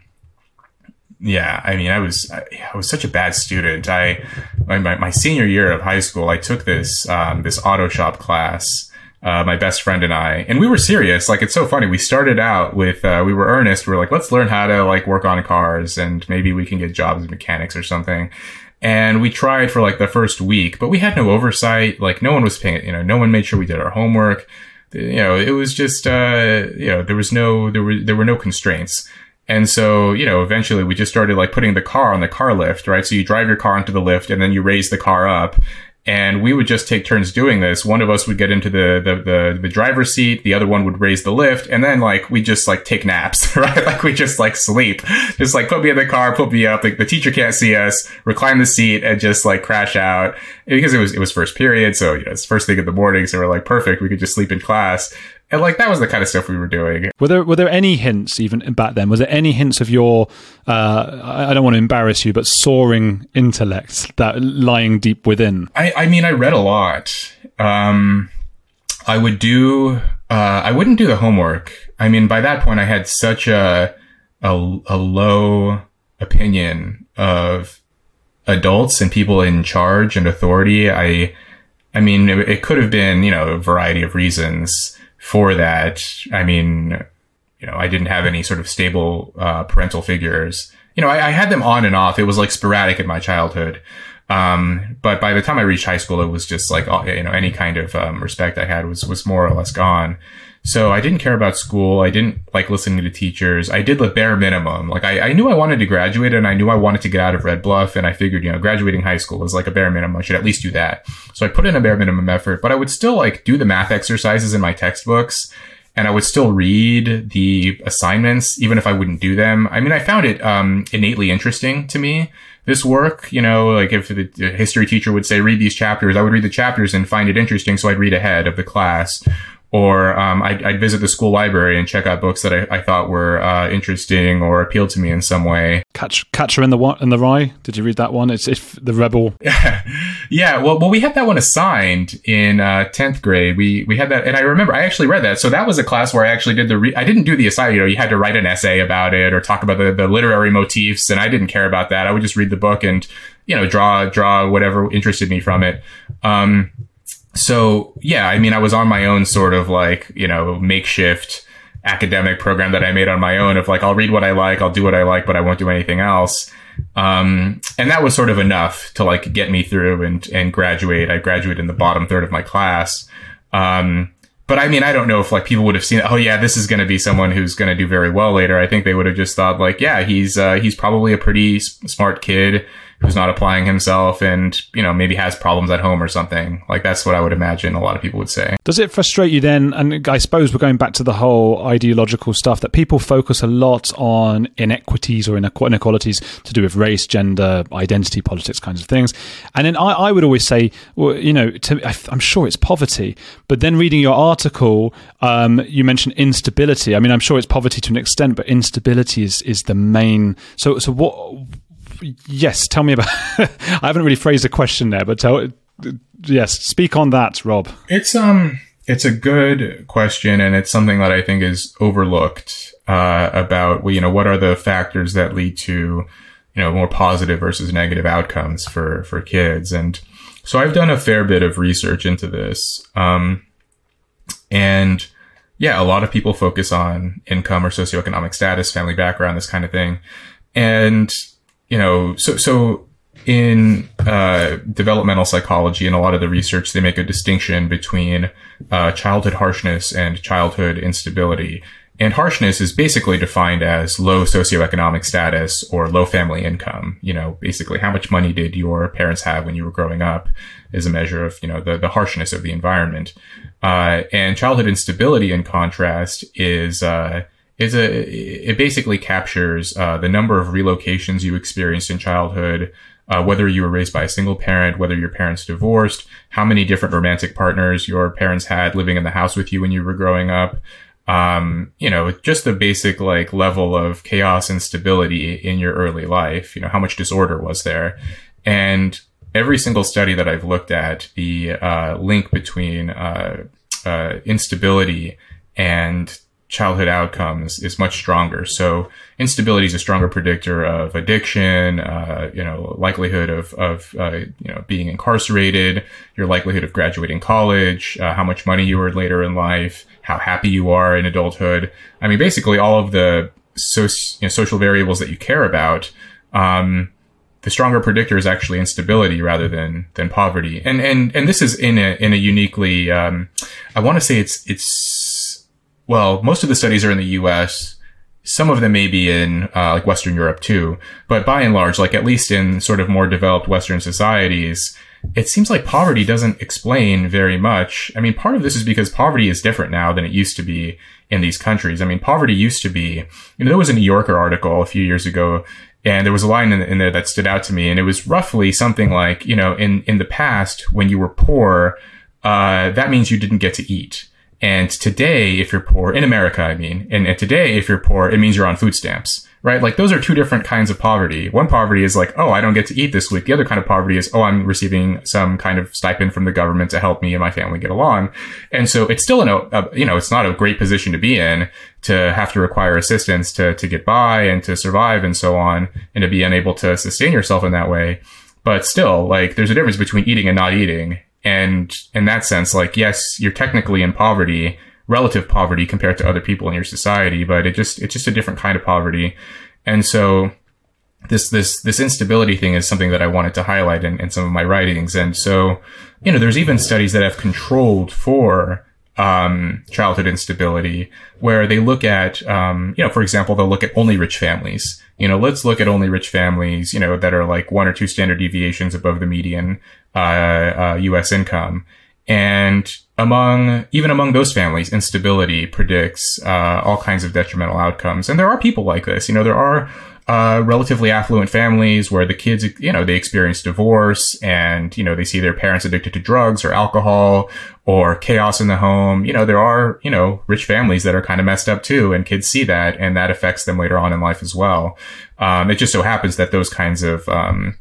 yeah, I mean, I was, I, I was such a bad student. I, my, my senior year of high school, I took this, um, this auto shop class, uh, my best friend and I, and we were serious. Like, it's so funny. We started out with, uh, we were earnest. We were like, let's learn how to like work on cars and maybe we can get jobs as mechanics or something. And we tried for like the first week, but we had no oversight. Like, no one was paying, you know, no one made sure we did our homework. You know, it was just, uh, you know, there was no, there were, there were no constraints. And so, you know, eventually we just started like putting the car on the car lift, right? So you drive your car onto the lift and then you raise the car up. And we would just take turns doing this. One of us would get into the, the, the, the driver's seat. The other one would raise the lift. And then like, we just like take naps, right? Like we just like sleep, just like put me in the car, put me up. Like the teacher can't see us, recline the seat and just like crash out because it was, it was first period. So, you know, it's first thing in the morning. So we're like, perfect. We could just sleep in class. And like, that was the kind of stuff we were doing. Were there, were there any hints even back then? Was there any hints of your, uh, I don't want to embarrass you, but soaring intellect that lying deep within? I, I mean, I read a lot. Um, I would do, uh, I wouldn't do the homework. I mean, by that point I had such a, a, a low opinion of adults and people in charge and authority. I, I mean, it, it could have been, you know, a variety of reasons for that. I mean, you know, I didn't have any sort of stable uh, parental figures. You know, I, I had them on and off. It was like sporadic in my childhood. Um, but by the time I reached high school, it was just like, you know, any kind of um, respect I had was, was more or less gone. So I didn't care about school. I didn't like listening to teachers. I did the bare minimum. Like I, I knew I wanted to graduate and I knew I wanted to get out of Red Bluff. And I figured, you know, graduating high school was like a bare minimum. I should at least do that. So I put in a bare minimum effort, but I would still like do the math exercises in my textbooks and I would still read the assignments, even if I wouldn't do them. I mean, I found it, um, innately interesting to me, this work. You know, like if the history teacher would say, read these chapters, I would read the chapters and find it interesting. So I'd read ahead of the class. Or um, I'd, I'd visit the school library and check out books that I, I thought were uh, interesting or appealed to me in some way. Catch, Catcher in the in the Rye. Did you read that one? It's if the Rebel. Yeah. Well, well, we had that one assigned in uh, tenth grade. We we had that, and I remember I actually read that. So that was a class where I actually did the. Re- I didn't do the assignment. You know, you had to write an essay about it or talk about the, the literary motifs, and I didn't care about that. I would just read the book and, you know, draw draw whatever interested me from it. Um, So, yeah, I mean, I was on my own sort of like, you know, makeshift academic program that I made on my own of like, I'll read what I like, I'll do what I like, but I won't do anything else. Um, and that was sort of enough to like get me through and, and graduate. I graduated in the bottom third of my class. Um, but I mean, I don't know if like people would have seen, oh yeah, this is going to be someone who's going to do very well later. I think they would have just thought like, yeah, he's, uh, he's probably a pretty s- smart kid who's not applying himself and, you know, maybe has problems at home or something. Like, that's what I would imagine a lot of people would say. Does it frustrate you then? And I suppose we're going back to the whole ideological stuff that people focus a lot on inequities or inequalities to do with race, gender, identity, politics kinds of things. And then I, I would always say, well, you know, to, I, I'm sure it's poverty. But then reading your article, um, you mentioned instability. I mean, I'm sure it's poverty to an extent, but instability is, is the main. So, so what... Yes, tell me about. I haven't really phrased the question there, but tell. Yes, speak on that, Rob. It's um, it's a good question, and it's something that I think is overlooked uh, about. Well, you know, what are the factors that lead to, you know, more positive versus negative outcomes for for kids? And so I've done a fair bit of research into this, um, and yeah, a lot of people focus on income or socioeconomic status, family background, this kind of thing, and you know, so, so in, uh, developmental psychology and a lot of the research, they make a distinction between, uh, childhood harshness and childhood instability. And harshness is basically defined as low socioeconomic status or low family income. You know, basically how much money did your parents have when you were growing up is a measure of, you know, the, the harshness of the environment. Uh, and childhood instability in contrast is, uh, Is a, it basically captures uh, the number of relocations you experienced in childhood, uh, whether you were raised by a single parent, whether your parents divorced, how many different romantic partners your parents had living in the house with you when you were growing up, um, you know, just the basic like level of chaos and stability in your early life. You know, how much disorder was there? And every single study that I've looked at, the uh, link between uh, uh, instability and childhood outcomes is much stronger. So instability is a stronger predictor of addiction, uh, you know, likelihood of, of, uh, you know, being incarcerated, your likelihood of graduating college, uh, how much money you earn later in life, how happy you are in adulthood. I mean, basically all of the so, you know, social variables that you care about, um, the stronger predictor is actually instability rather than, than poverty. And, and, and this is in a, in a uniquely, um, I want to say it's, it's, well, most of the studies are in the U S. Some of them may be in uh, like Western Europe too. But by and large, like at least in sort of more developed Western societies, it seems like poverty doesn't explain very much. I mean, part of this is because poverty is different now than it used to be in these countries. I mean, poverty used to be, you know, there was a New Yorker article a few years ago, and there was a line in, in there that stood out to me, and it was roughly something like, you know, in, in the past, when you were poor, uh, that means you didn't get to eat. And today, if you're poor, in America, I mean, and, and today, if you're poor, it means you're on food stamps, right? Like those are two different kinds of poverty. One poverty is like, oh, I don't get to eat this week. The other kind of poverty is, oh, I'm receiving some kind of stipend from the government to help me and my family get along. And so it's still in a, a you know, it's not a great position to be in, to have to require assistance to, to get by and to survive and so on, and to be unable to sustain yourself in that way. But still, like, there's a difference between eating and not eating. And in that sense, like, yes, you're technically in poverty, relative poverty compared to other people in your society, but it just, it's just a different kind of poverty. And so this, this, this instability thing is something that I wanted to highlight in, in some of my writings. And so, you know, there's even studies that have controlled for, um, childhood instability, where they look at, um, you know, for example, they'll look at only rich families. You know, let's look at only rich families, you know, that are like one or two standard deviations above the median, uh, uh, U S income. And among, even among those families, instability predicts, uh, all kinds of detrimental outcomes. And there are people like this. You know, there are, uh, relatively affluent families where the kids, you know, they experience divorce and, you know, they see their parents addicted to drugs or alcohol or chaos in the home. You know, there are, you know, rich families that are kind of messed up too, and kids see that, and that affects them later on in life as well. Um, it just so happens that those kinds of, um,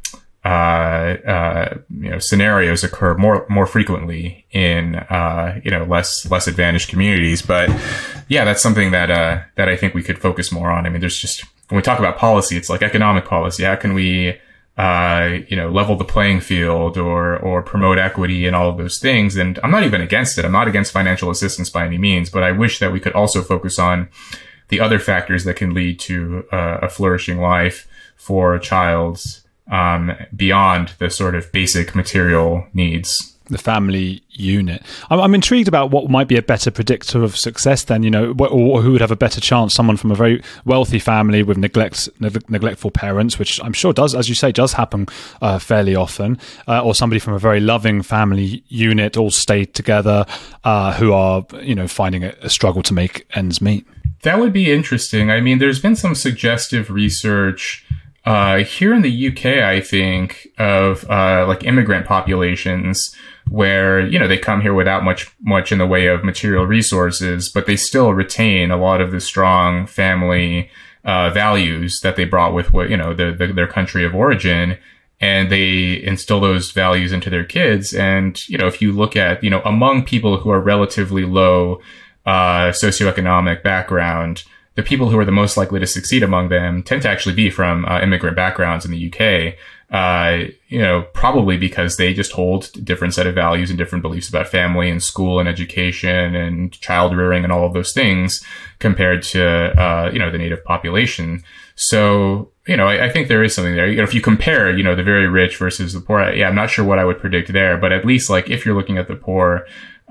uh, uh, you know, scenarios occur more, more frequently in, uh, you know, less, less advantaged communities. But yeah, that's something that, uh, that I think we could focus more on. I mean, there's just, when we talk about policy, it's like economic policy. How can we, uh, you know, level the playing field or, or promote equity and all of those things? And I'm not even against it. I'm not against financial assistance by any means, but I wish that we could also focus on the other factors that can lead to uh, a flourishing life for a child, um, beyond the sort of basic material needs. The family unit. I'm, I'm intrigued about what might be a better predictor of success then, you know, or, or who would have a better chance, someone from a very wealthy family with neglect, neg- neglectful parents, which I'm sure does, as you say, does happen uh, fairly often, uh, or somebody from a very loving family unit, all stayed together, uh, who are, you know, finding it a struggle to make ends meet. That would be interesting. I mean, there's been some suggestive research uh, here in the U K, I think, of uh, like immigrant populations where, you know, they come here without much, much in the way of material resources, but they still retain a lot of the strong family, uh, values that they brought with what, you know, the, the, their country of origin. And they instill those values into their kids. And, you know, if you look at, you know, among people who are relatively low, uh, socioeconomic background, the people who are the most likely to succeed among them tend to actually be from uh, immigrant backgrounds in the U K. Uh, you know, probably because they just hold a different set of values and different beliefs about family and school and education and child rearing and all of those things compared to, uh, you know, the native population. So, you know, I, I think there is something there. You know, if you compare, you know, the very rich versus the poor, yeah, I'm not sure what I would predict there, but at least like if you're looking at the poor,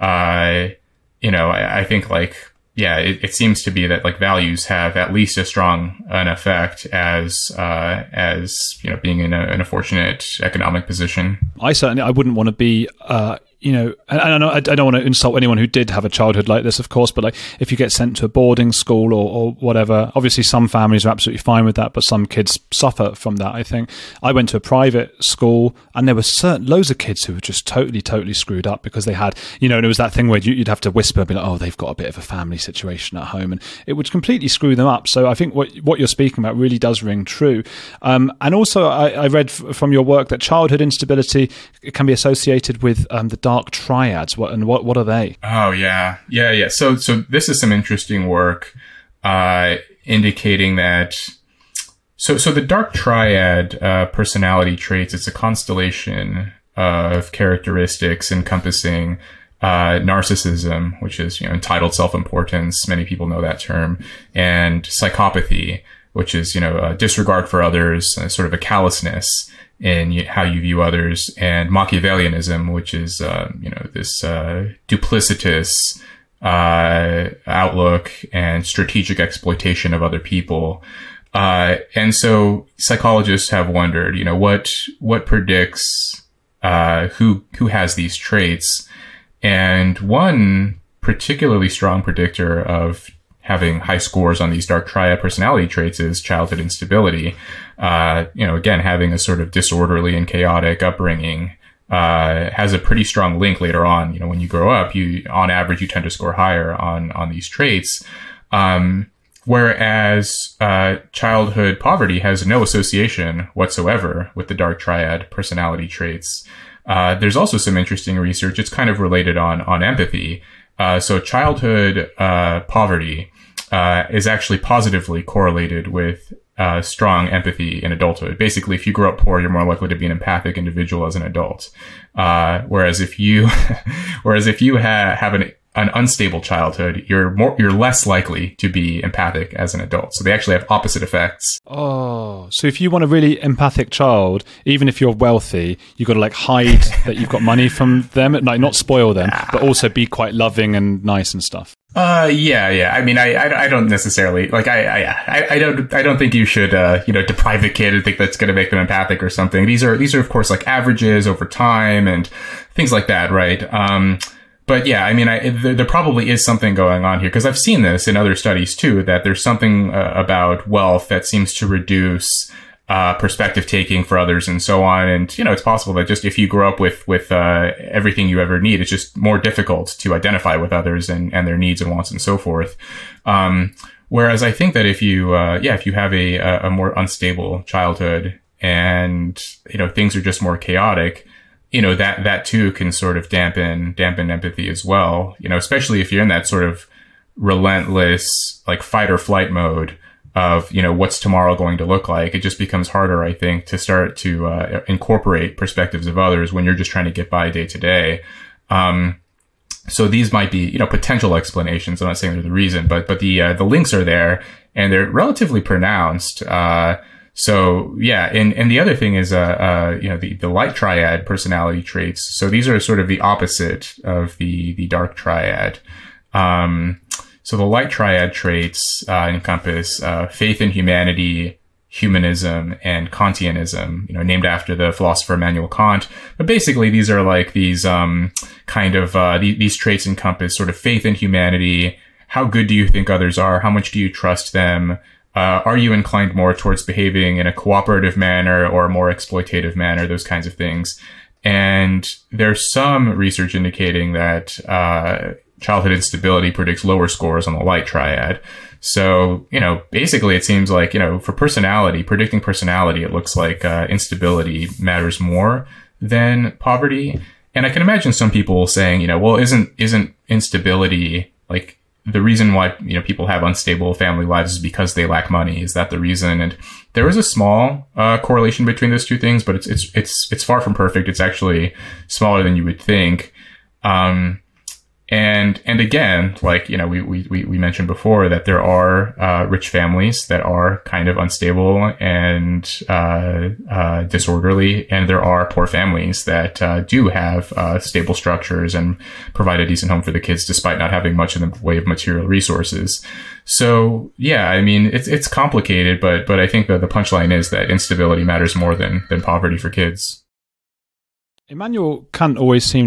uh, you know, I, I think like, yeah, it, it seems to be that like values have at least as strong an effect as uh, as you know being in a, in a fortunate economic position. I certainly I wouldn't want to be uh, you know, and I don't, I don't want to insult anyone who did have a childhood like this, of course, but like if you get sent to a boarding school or, or whatever, obviously some families are absolutely fine with that, but some kids suffer from that, I think. I went to a private school and there were certain, loads of kids who were just totally, totally screwed up because they had, you know, and it was that thing where you, you'd have to whisper, be like, oh, they've got a bit of a family situation at home, and it would completely screw them up. So I think what what you're speaking about really does ring true. Um, and also I, I read f- from your work that childhood instability can be associated with um, the dark triads. What and what what are they? Oh yeah, yeah, yeah. So so this is some interesting work uh, indicating that. So so the dark triad uh, personality traits. It's a constellation of characteristics encompassing uh, narcissism, which is you know entitled self-importance. Many people know that term, and psychopathy, which is you know a disregard for others, uh, sort of a callousness in how you view others, and Machiavellianism, which is, uh, you know, this, uh, duplicitous, uh, outlook and strategic exploitation of other people. Uh, and so psychologists have wondered, you know, what, what predicts, uh, who, who has these traits? And one particularly strong predictor of having high scores on these dark triad personality traits is childhood instability. Uh, you know, again, having a sort of disorderly and chaotic upbringing, uh, has a pretty strong link later on. You know, when you grow up, you, on average, you tend to score higher on, on these traits. Um, whereas, uh, childhood poverty has no association whatsoever with the dark triad personality traits. Uh, there's also some interesting research. It's kind of related on, on empathy. Uh, so childhood, uh, poverty, uh, is actually positively correlated with, uh, strong empathy in adulthood. Basically, if you grow up poor, you're more likely to be an empathic individual as an adult. Uh, whereas if you, whereas if you ha- have an, an unstable childhood, you're more, you're less likely to be empathic as an adult. So they actually have opposite effects. Oh, so if you want a really empathic child, even if you're wealthy, you've got to like hide that you've got money from them, like not spoil them, but also be quite loving and nice and stuff. Uh, yeah, yeah. I mean, I, I, I don't necessarily like. I, I, I don't, I don't think you should, uh, you know, deprive a kid and think that's going to make them empathic or something. These are, these are of course like averages over time and things like that, right? Um, but yeah, I mean, I, there, there probably is something going on here because I've seen this in other studies too. That there's something uh, about wealth that seems to reduce Uh, perspective taking for others and so on. And, you know, it's possible that just if you grow up with, with, uh, everything you ever need, it's just more difficult to identify with others and, and their needs and wants and so forth. Um, whereas I think that if you, uh, yeah, if you have a, a more unstable childhood and, you know, things are just more chaotic, you know, that, that too can sort of dampen, dampen empathy as well, you know, especially if you're in that sort of relentless, like fight or flight mode of, you know, what's tomorrow going to look like. It just becomes harder, I think, to start to uh, incorporate perspectives of others when you're just trying to get by day to day. Um, so these might be, you know, potential explanations. I'm not saying they're the reason, but, but the, uh, the links are there and they're relatively pronounced. Uh, so yeah. And, and the other thing is, uh, uh, you know, the, the light triad personality traits. So these are sort of the opposite of the, the dark triad. Um, So the light triad traits uh, encompass uh, faith in humanity, humanism, and Kantianism, you know, named after the philosopher Immanuel Kant. But basically, these are like these um, kind of uh, th- these traits encompass sort of faith in humanity. How good do you think others are? How much do you trust them? Uh, are you inclined more towards behaving in a cooperative manner or a more exploitative manner? Those kinds of things. And there's some research indicating that uh childhood instability predicts lower scores on the light triad. So, you know, basically it seems like, you know, for personality, predicting personality, it looks like uh, instability matters more than poverty. And I can imagine some people saying, you know, well, isn't, isn't instability like the reason why, you know, people have unstable family lives is because they lack money? Is that the reason? And there is a small uh, correlation between those two things, but it's, it's, it's, it's far from perfect. It's actually smaller than you would think. Um, And, and again, like, you know, we, we, we mentioned before that there are, uh, rich families that are kind of unstable and, uh, uh, disorderly. And there are poor families that, uh, do have, uh, stable structures and provide a decent home for the kids despite not having much in the way of material resources. So, yeah, I mean, it's, it's complicated, but, but I think that the punchline is that instability matters more than, than poverty for kids. Immanuel Kant always seemed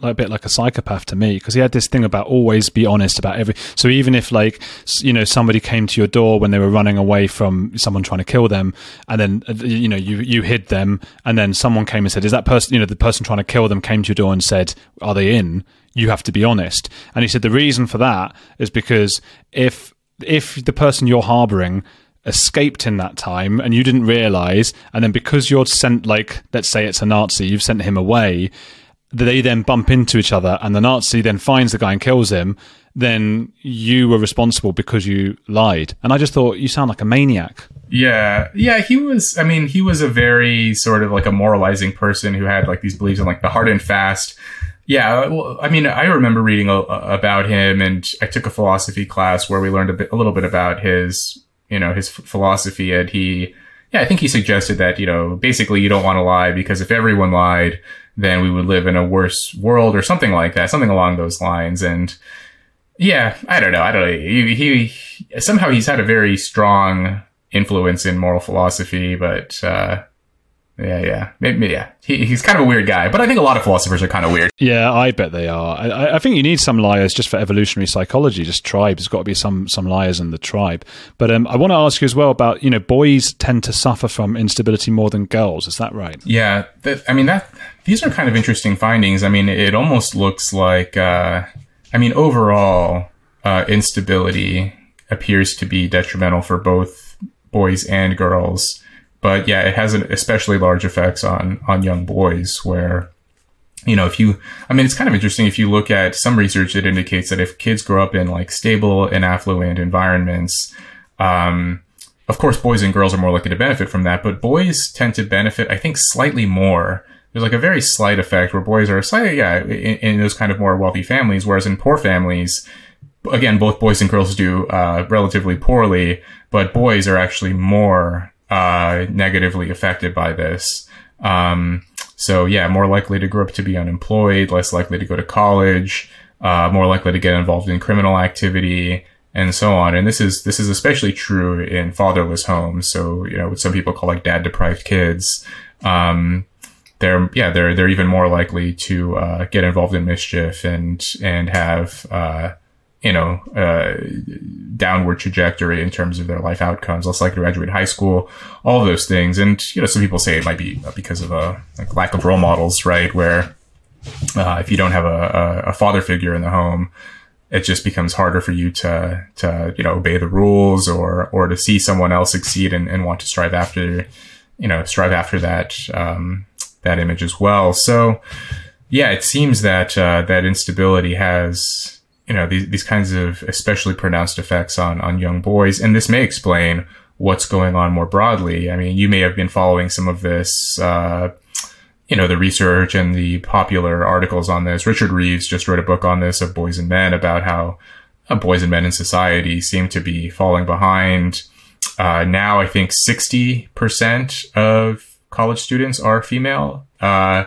like a bit like a psychopath to me, because he had this thing about always be honest about every. So even if like you know somebody came to your door when they were running away from someone trying to kill them, and then you know you you hid them, and then someone came and said, "Is that person?" You know, the person trying to kill them came to your door and said, "Are they in?" You have to be honest. And he said the reason for that is because if if the person you're harboring escaped in that time and you didn't realize, and then because you're sent, like, let's say it's a Nazi, you've sent him away, they then bump into each other and the Nazi then finds the guy and kills him, then you were responsible because you lied. And I just thought, you sound like a maniac. Yeah. Yeah, he was, I mean, he was a very sort of like a moralizing person who had like these beliefs in like the hard and fast. Yeah, well, I mean, I remember reading a, about him, and I took a philosophy class where we learned a bit, a little bit about his, you know, his philosophy. And he, yeah, I think he suggested that, you know, basically you don't want to lie because if everyone lied, then we would live in a worse world or something like that, something along those lines. And yeah, I don't know. I don't know. He, he somehow he's had a very strong influence in moral philosophy, but, uh, Yeah, yeah, maybe, yeah. He, he's kind of a weird guy, but I think a lot of philosophers are kind of weird. Yeah, I bet they are. I, I think you need some liars just for evolutionary psychology, just tribes. There's got to be some some liars in the tribe. But um, I want to ask you as well about, you know, boys tend to suffer from instability more than girls. Is that right? Yeah, that, I mean, that these are kind of interesting findings. I mean, it almost looks like, uh, I mean, overall, uh, instability appears to be detrimental for both boys and girls. But yeah, it has an especially large effects on, on young boys where, you know, if you, I mean, it's kind of interesting if you look at some research that indicates that if kids grow up in like stable and affluent environments, um, of course, boys and girls are more likely to benefit from that, but boys tend to benefit, I think, slightly more. There's like a very slight effect where boys are slightly, yeah, in, in those kind of more wealthy families, whereas in poor families, again, both boys and girls do, uh, relatively poorly, but boys are actually more Uh, negatively affected by this. Um, so yeah, more likely to grow up to be unemployed, less likely to go to college, uh, more likely to get involved in criminal activity, and so on. And this is, this is especially true in fatherless homes. So, you know, what some people call like dad deprived kids. Um, they're, yeah, they're, they're even more likely to, uh, get involved in mischief and, and have, uh, you know, uh, downward trajectory in terms of their life outcomes, less likely to graduate high school, all of those things. And, you know, some people say it might be because of a like, lack of role models, right? Where, uh, if you don't have a, a father figure in the home, it just becomes harder for you to, to, you know, obey the rules or, or to see someone else succeed and, and want to strive after, you know, strive after that, um, that image as well. So yeah, it seems that, uh, that instability has, you know, these, these kinds of especially pronounced effects on, on young boys. And this may explain what's going on more broadly. I mean, you may have been following some of this, uh, you know, the research and the popular articles on this. Richard Reeves just wrote a book on this, of Boys and Men, about how uh, boys and men in society seem to be falling behind. Uh, now I think sixty percent of college students are female. Uh,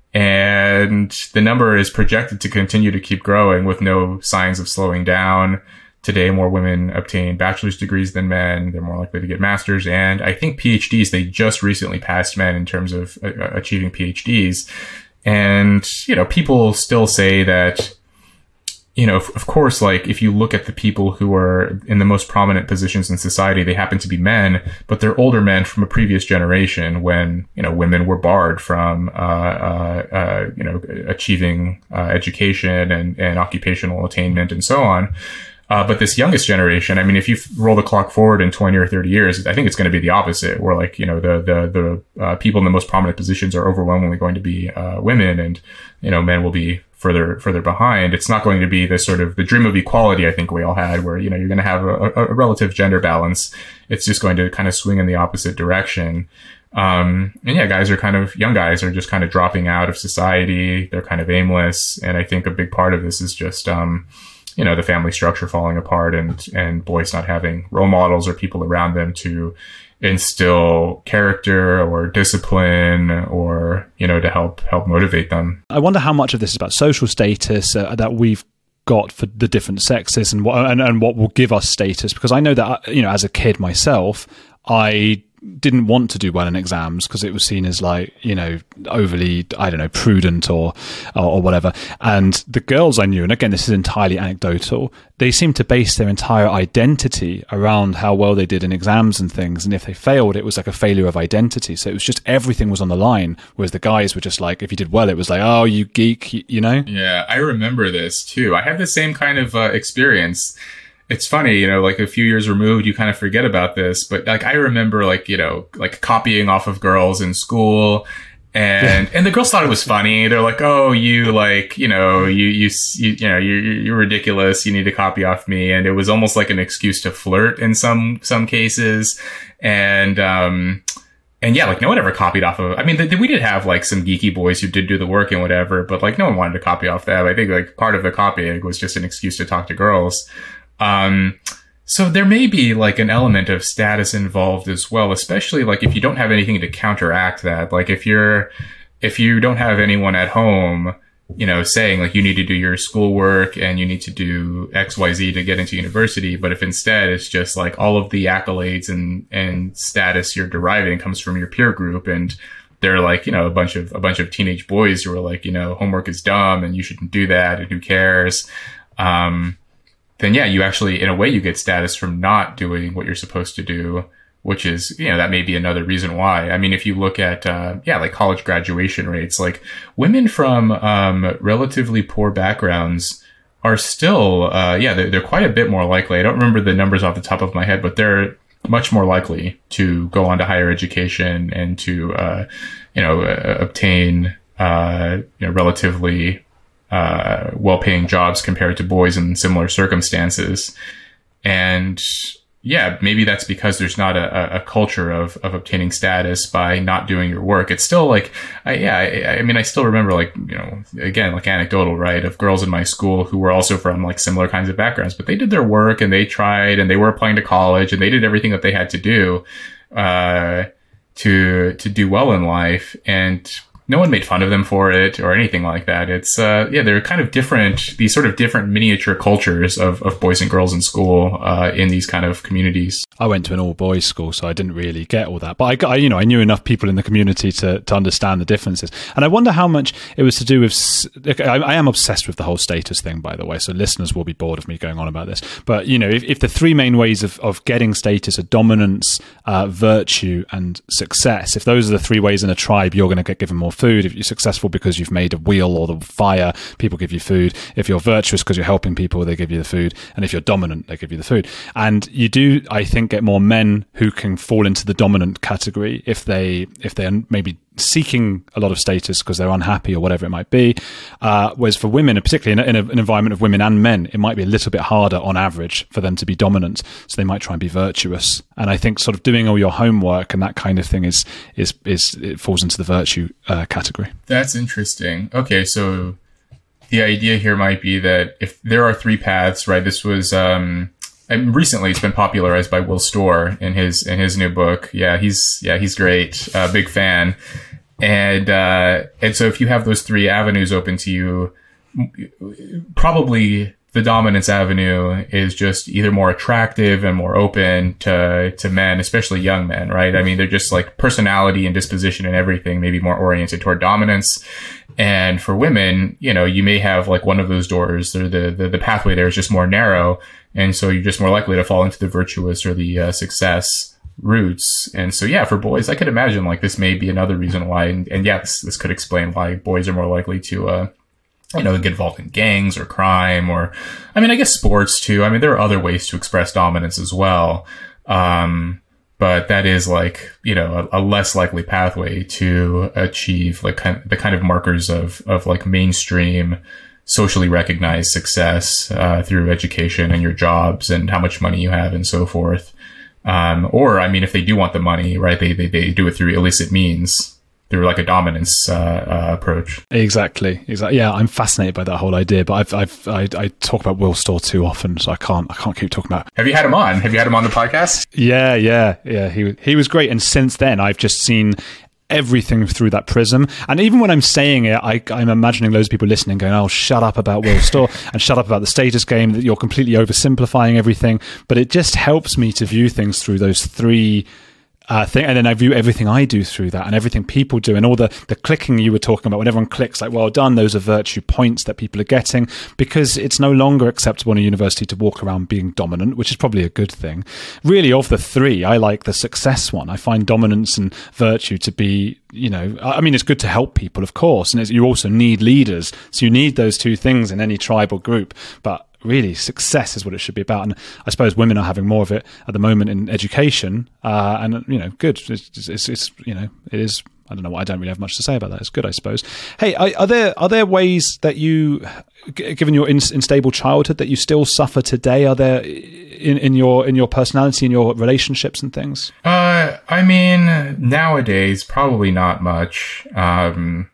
And the number is projected to continue to keep growing with no signs of slowing down. Today, more women obtain bachelor's degrees than men. They're more likely to get masters. And I think PhDs, they just recently passed men in terms of uh, achieving PhDs. And, you know, people still say that, you know, of course, like if you look at the people who are in the most prominent positions in society, they happen to be men, but they're older men from a previous generation when, you know, women were barred from, uh, uh, uh you know, achieving, uh, education and, and occupational attainment and so on. Uh, but this youngest generation, I mean, if you roll the clock forward in twenty or thirty years, I think it's going to be the opposite, where like, you know, the, the, the, uh, people in the most prominent positions are overwhelmingly going to be, uh, women, and, you know, men will be further, further behind. It's not going to be the sort of the dream of equality I think we all had, where, you know, you're going to have a, a, a relative gender balance. It's just going to kind of swing in the opposite direction. Um, and yeah, guys are kind of, young guys are just kind of dropping out of society. They're kind of aimless. And I think a big part of this is just, um, you know, the family structure falling apart, and, and boys not having role models or people around them to instill character or discipline or, you know, to help, help motivate them. I wonder how much of this is about social status uh, that we've got for the different sexes, and what, and, and what will give us status. Because I know that, you know, as a kid myself, I didn't want to do well in exams because it was seen as like, you know, overly, I don't know, prudent or, or or whatever. And the girls I knew, and again, this is entirely anecdotal, they seemed to base their entire identity around how well they did in exams and things. And if they failed, it was like a failure of identity. So it was just everything was on the line. Whereas the guys were just like, if you did well, it was like, oh, you geek, you, you know? Yeah, I remember this too. I had the same kind of uh, experience. It's funny, you know, like a few years removed, you kind of forget about this, but like I remember like, you know, like copying off of girls in school, and, and the girls thought it was funny. They're like, oh, you like, you know, you, you, you, you know, you're, you're ridiculous. You need to copy off me. And it was almost like an excuse to flirt in some, some cases. And, um, and yeah, like no one ever copied off of, I mean, th- we did have like some geeky boys who did do the work and whatever, but like no one wanted to copy off them. I think like part of the copying was just an excuse to talk to girls. Um, so there may be like an element of status involved as well, especially like if you don't have anything to counteract that. Like if you're, if you don't have anyone at home, you know, saying like you need to do your schoolwork and you need to do X, Y, Z to get into university. But if instead it's just like all of the accolades and, and status you're deriving comes from your peer group, and they're like, you know, a bunch of, a bunch of teenage boys who are like, you know, homework is dumb and you shouldn't do that and who cares? Um, then yeah, you actually, in a way, you get status from not doing what you're supposed to do, which is, you know, that may be another reason why. I mean, if you look at, uh, yeah, like college graduation rates, like women from, um, relatively poor backgrounds are still, uh, yeah, they're, they're quite a bit more likely. I don't remember the numbers off the top of my head, but they're much more likely to go on to higher education and to, uh, you know, uh, obtain, uh, you know, relatively, uh, well-paying jobs compared to boys in similar circumstances. And yeah, maybe that's because there's not a, a culture of, of obtaining status by not doing your work. It's still like, I, yeah, I, I mean, I still remember like, you know, again, like anecdotal, right, of girls in my school who were also from like similar kinds of backgrounds, but they did their work and they tried and they were applying to college and they did everything that they had to do, uh, to, to do well in life. And no one made fun of them for it or anything like that. It's, uh, yeah, they're kind of different, these sort of different miniature cultures of, of boys and girls in school, uh, in these kind of communities. I went to an all boys school, so I didn't really get all that. But I, got, I, you know, I knew enough people in the community to, to understand the differences. And I wonder how much it was to do with, I, I am obsessed with the whole status thing, by the way, so listeners will be bored of me going on about this. But, you know, if, if the three main ways of, of getting status are dominance, uh, virtue, and success, if those are the three ways in a tribe, you're going to get given more food. If you're successful because you've made a wheel or the fire, people give you food. If you're virtuous because you're helping people, they give you the food. And if you're dominant, they give you the food. And you do, I think, get more men who can fall into the dominant category if they if they're maybe seeking a lot of status because they're unhappy or whatever it might be. Uh, whereas for women, particularly in, a, in a, an environment of women and men, it might be a little bit harder on average for them to be dominant. So they might try and be virtuous. And I think sort of doing all your homework and that kind of thing is is is it falls into the virtue uh, category. That's interesting. Okay, so the idea here might be that if there are three paths, right? This was um, and recently it's been popularized by Will Storr in his in his new book. Yeah, he's yeah he's great. Uh, big fan. And uh, and so if you have those three avenues open to you, probably the dominance avenue is just either more attractive and more open to to men, especially young men, right? I mean, they're just like personality and disposition and everything, maybe more oriented toward dominance. And for women, you know, you may have like one of those doors, or the the, the pathway there is just more narrow, and so you're just more likely to fall into the virtuous or the uh, success routes. And so, yeah, for boys, I could imagine like this may be another reason why, and, and yeah, this, this could explain why boys are more likely to, uh, you know, get involved in gangs or crime, or, I mean, I guess sports too. I mean, there are other ways to express dominance as well. Um, but that is like, you know, a, a less likely pathway to achieve like kind of, the kind of markers of, of like mainstream socially recognized success, uh, through education and your jobs and how much money you have and so forth. Um, or, I mean, if they do want the money, right, they, they, they do it through illicit means, through like a dominance, uh, uh, approach. Exactly. Exactly. Yeah. I'm fascinated by that whole idea, but I've, I've, I, I talk about Will Storr too often, so I can't, I can't keep talking about. Have you had him on? Have you had him on the podcast? Yeah. Yeah. Yeah. He, he was great. And since then I've just seen everything through that prism. And even when I'm saying it, I, I'm imagining loads of people listening going, oh, shut up about Will Storr and shut up about the status game, that you're completely oversimplifying everything. But it just helps me to view things through those three Uh, thing, and then I view everything I do through that, and everything people do, and all the, the clicking you were talking about when everyone clicks, like, well done, those are virtue points that people are getting, because it's no longer acceptable in a university to walk around being dominant, which is probably a good thing. Really, of the three, I like the success one. I find dominance and virtue to be, you know, I mean, it's good to help people, of course, and it's, you also need leaders, so you need those two things in any tribe or group, but really, success is what it should be about. And I suppose women are having more of it at the moment in education. Uh, and, you know, good. It's, it's, it's, you know, it is, I don't know, I don't really have much to say about that. It's good, I suppose. Hey, are, are there are there ways that you, given your unstable childhood, that you still suffer today? Are there in, in your in your personality, in your relationships and things? Uh, I mean, nowadays, probably not much. Um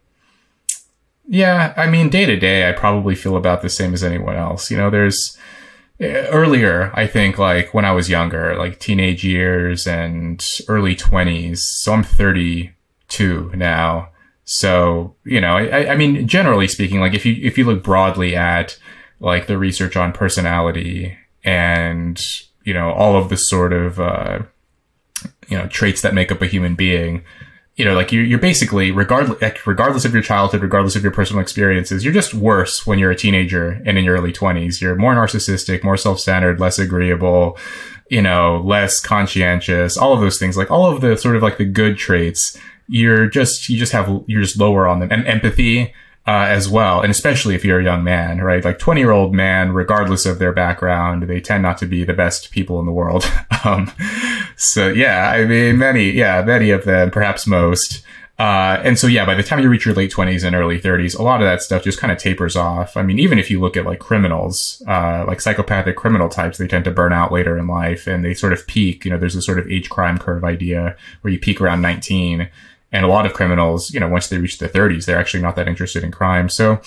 Yeah, I mean, day to day, I probably feel about the same as anyone else. You know, there's earlier, I think, like when I was younger, like teenage years and early twenties. So I'm thirty-two now. So, you know, I, I mean, generally speaking, like if you, if you look broadly at like the research on personality and, you know, all of the sort of, uh, you know, traits that make up a human being, you know, like you're, you're basically, regardless, regardless of your childhood, regardless of your personal experiences, you're just worse when you're a teenager and in your early twenties. You're more narcissistic, more self-centered, less agreeable, you know, less conscientious, all of those things, like all of the sort of like the good traits, you're just, you just have, you're just lower on them. And empathy, uh, as well. And especially if you're a young man, right? Like twenty year old man, regardless of their background, they tend not to be the best people in the world. um, so yeah, I mean, many, yeah, many of them, perhaps most. Uh, and so, yeah, by the time you reach your late twenties and early thirties, a lot of that stuff just kind of tapers off. I mean, even if you look at like criminals, uh, like psychopathic criminal types, they tend to burn out later in life and they sort of peak. You know, there's a sort of age crime curve idea where you peak around nineteen. And a lot of criminals, you know, once they reach their thirties, they're actually not that interested in crime. So,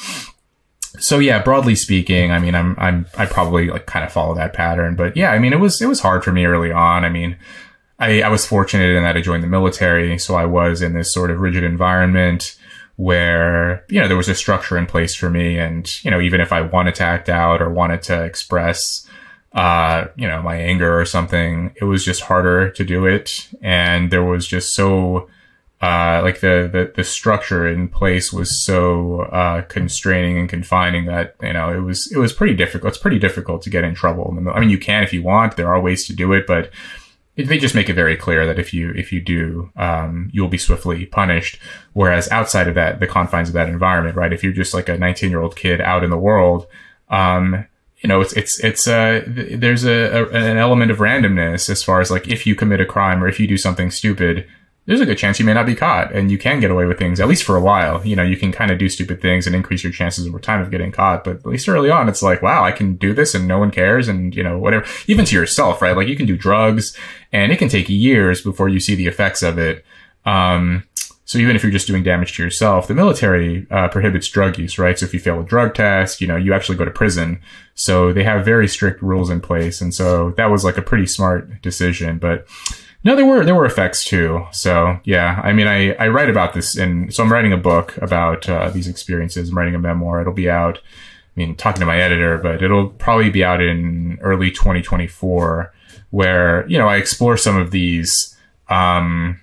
so yeah, broadly speaking, I mean, I'm, I'm, I probably like kind of follow that pattern. But yeah, I mean, it was, it was hard for me early on. I mean, I, I was fortunate in that I joined the military. So I was in this sort of rigid environment where, you know, there was a structure in place for me. And, you know, even if I wanted to act out or wanted to express, uh, you know, my anger or something, it was just harder to do it. And there was just so, Uh, like the, the, the structure in place was so, uh, constraining and confining that, you know, it was, it was pretty difficult. It's pretty difficult to get in trouble. I mean, you can if you want, there are ways to do it, but it, they just make it very clear that if you, if you do, um, you'll be swiftly punished. Whereas outside of that, the confines of that environment, right? If you're just like a nineteen year old kid out in the world, um, you know, it's, it's, it's, uh, there's a, a, an element of randomness as far as like, if you commit a crime or if you do something stupid, there's a good chance you may not be caught and you can get away with things, at least for a while. You know, you can kind of do stupid things and increase your chances over time of getting caught. But at least early on, it's like, wow, I can do this and no one cares. And, you know, whatever, even to yourself, right? Like you can do drugs and it can take years before you see the effects of it. Um, so even if you're just doing damage to yourself, the military, uh, prohibits drug use, right? So if you fail a drug test, you know, you actually go to prison. So they have very strict rules in place. And so that was like a pretty smart decision, but no, there were, there were effects too. So yeah, I mean, I, I write about this in, so I'm writing a book about, uh, these experiences. I'm writing a memoir. It'll be out, I mean, talking to my editor, but it'll probably be out in early twenty twenty-four where, you know, I explore some of these, um,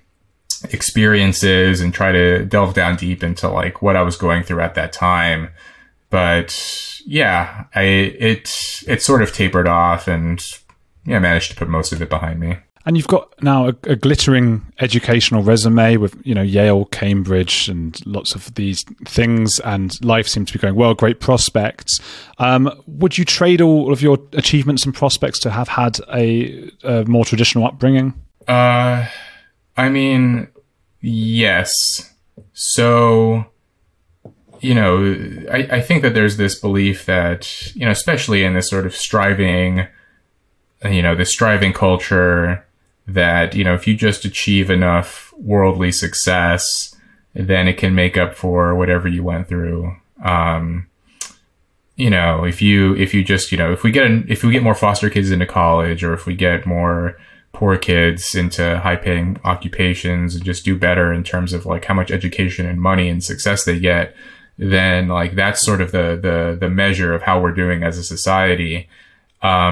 experiences and try to delve down deep into like what I was going through at that time. But yeah, I, it, it sort of tapered off and yeah, I managed to put most of it behind me. And you've got now a, a glittering educational resume with, you know, Yale, Cambridge, and lots of these things, and life seems to be going well, great prospects. Um, would you trade all of your achievements and prospects to have had a, a more traditional upbringing? Uh, I mean, yes. So, you know, I, I think that there's this belief that, you know, especially in this sort of striving, you know, this striving culture, that, you know, if you just achieve enough worldly success, then it can make up for whatever you went through. Um, you know, if you, if you just, you know, if we get, an, if we get more foster kids into college, or if we get more poor kids into high paying occupations and just do better in terms of like how much education and money and success they get, then like that's sort of the, the, the measure of how we're doing as a society. Um,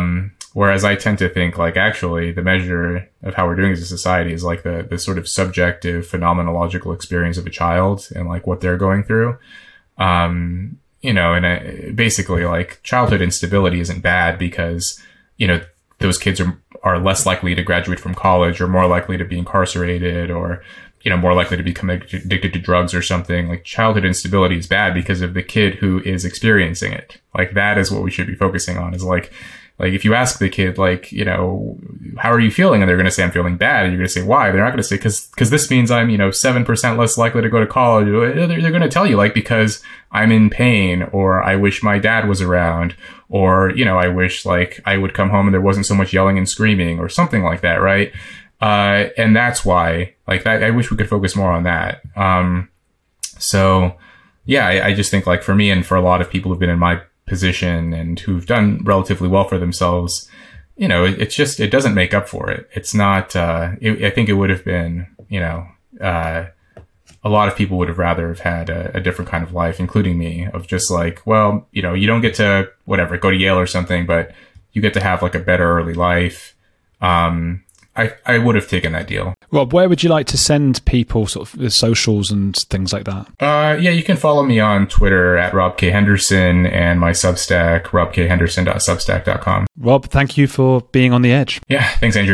Whereas I tend to think like actually the measure of how we're doing as a society is like the, the sort of subjective phenomenological experience of a child and like what they're going through. Um, you know, and uh, basically like childhood instability isn't bad because, you know, those kids are, are less likely to graduate from college or more likely to be incarcerated or, you know, more likely to become addicted to drugs or something. Like childhood instability is bad because of the kid who is experiencing it. Like that is what we should be focusing on is like, like if you ask the kid, like, you know, how are you feeling? And they're going to say, I'm feeling bad. And you're going to say, why? They're not going to say, cause, cause this means I'm, you know, seven percent less likely to go to college. They're, they're going to tell you like, because I'm in pain or I wish my dad was around or, you know, I wish like I would come home and there wasn't so much yelling and screaming or something like that. Right. Uh, and that's why, like, that, I wish we could focus more on that. Um, so yeah, I, I just think like for me and for a lot of people who've been in my position and who've done relatively well for themselves, you know, it, it's just, it doesn't make up for it. It's not, uh, it, I think it would have been, you know, uh, a lot of people would have rather have had a, a different kind of life, including me, of just like, well, you know, you don't get to whatever, go to Yale or something, but you get to have like a better early life. Um, I, I would have taken that deal. Rob, where would you like to send people, sort of the socials and things like that? Uh, yeah, you can follow me on Twitter at Rob K. Henderson and my Substack, rob k henderson dot substack dot com. Rob, thank you for being on The Edge. Yeah, thanks, Andrew.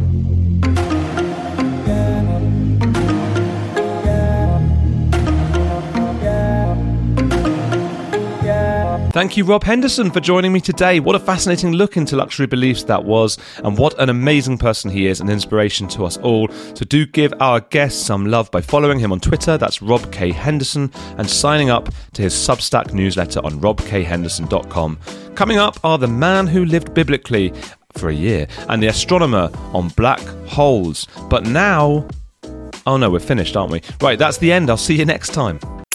Thank you, Rob Henderson, for joining me today. What a fascinating look into luxury beliefs that was, and what an amazing person he is, an inspiration to us all. So do give our guest some love by following him on Twitter, that's Rob K. Henderson, and signing up to his Substack newsletter on rob k henderson dot com. Coming up are The Man Who Lived Biblically for a Year and The Astronomer on Black Holes. But now... Oh no, we're finished, aren't we? Right, that's the end. I'll see you next time.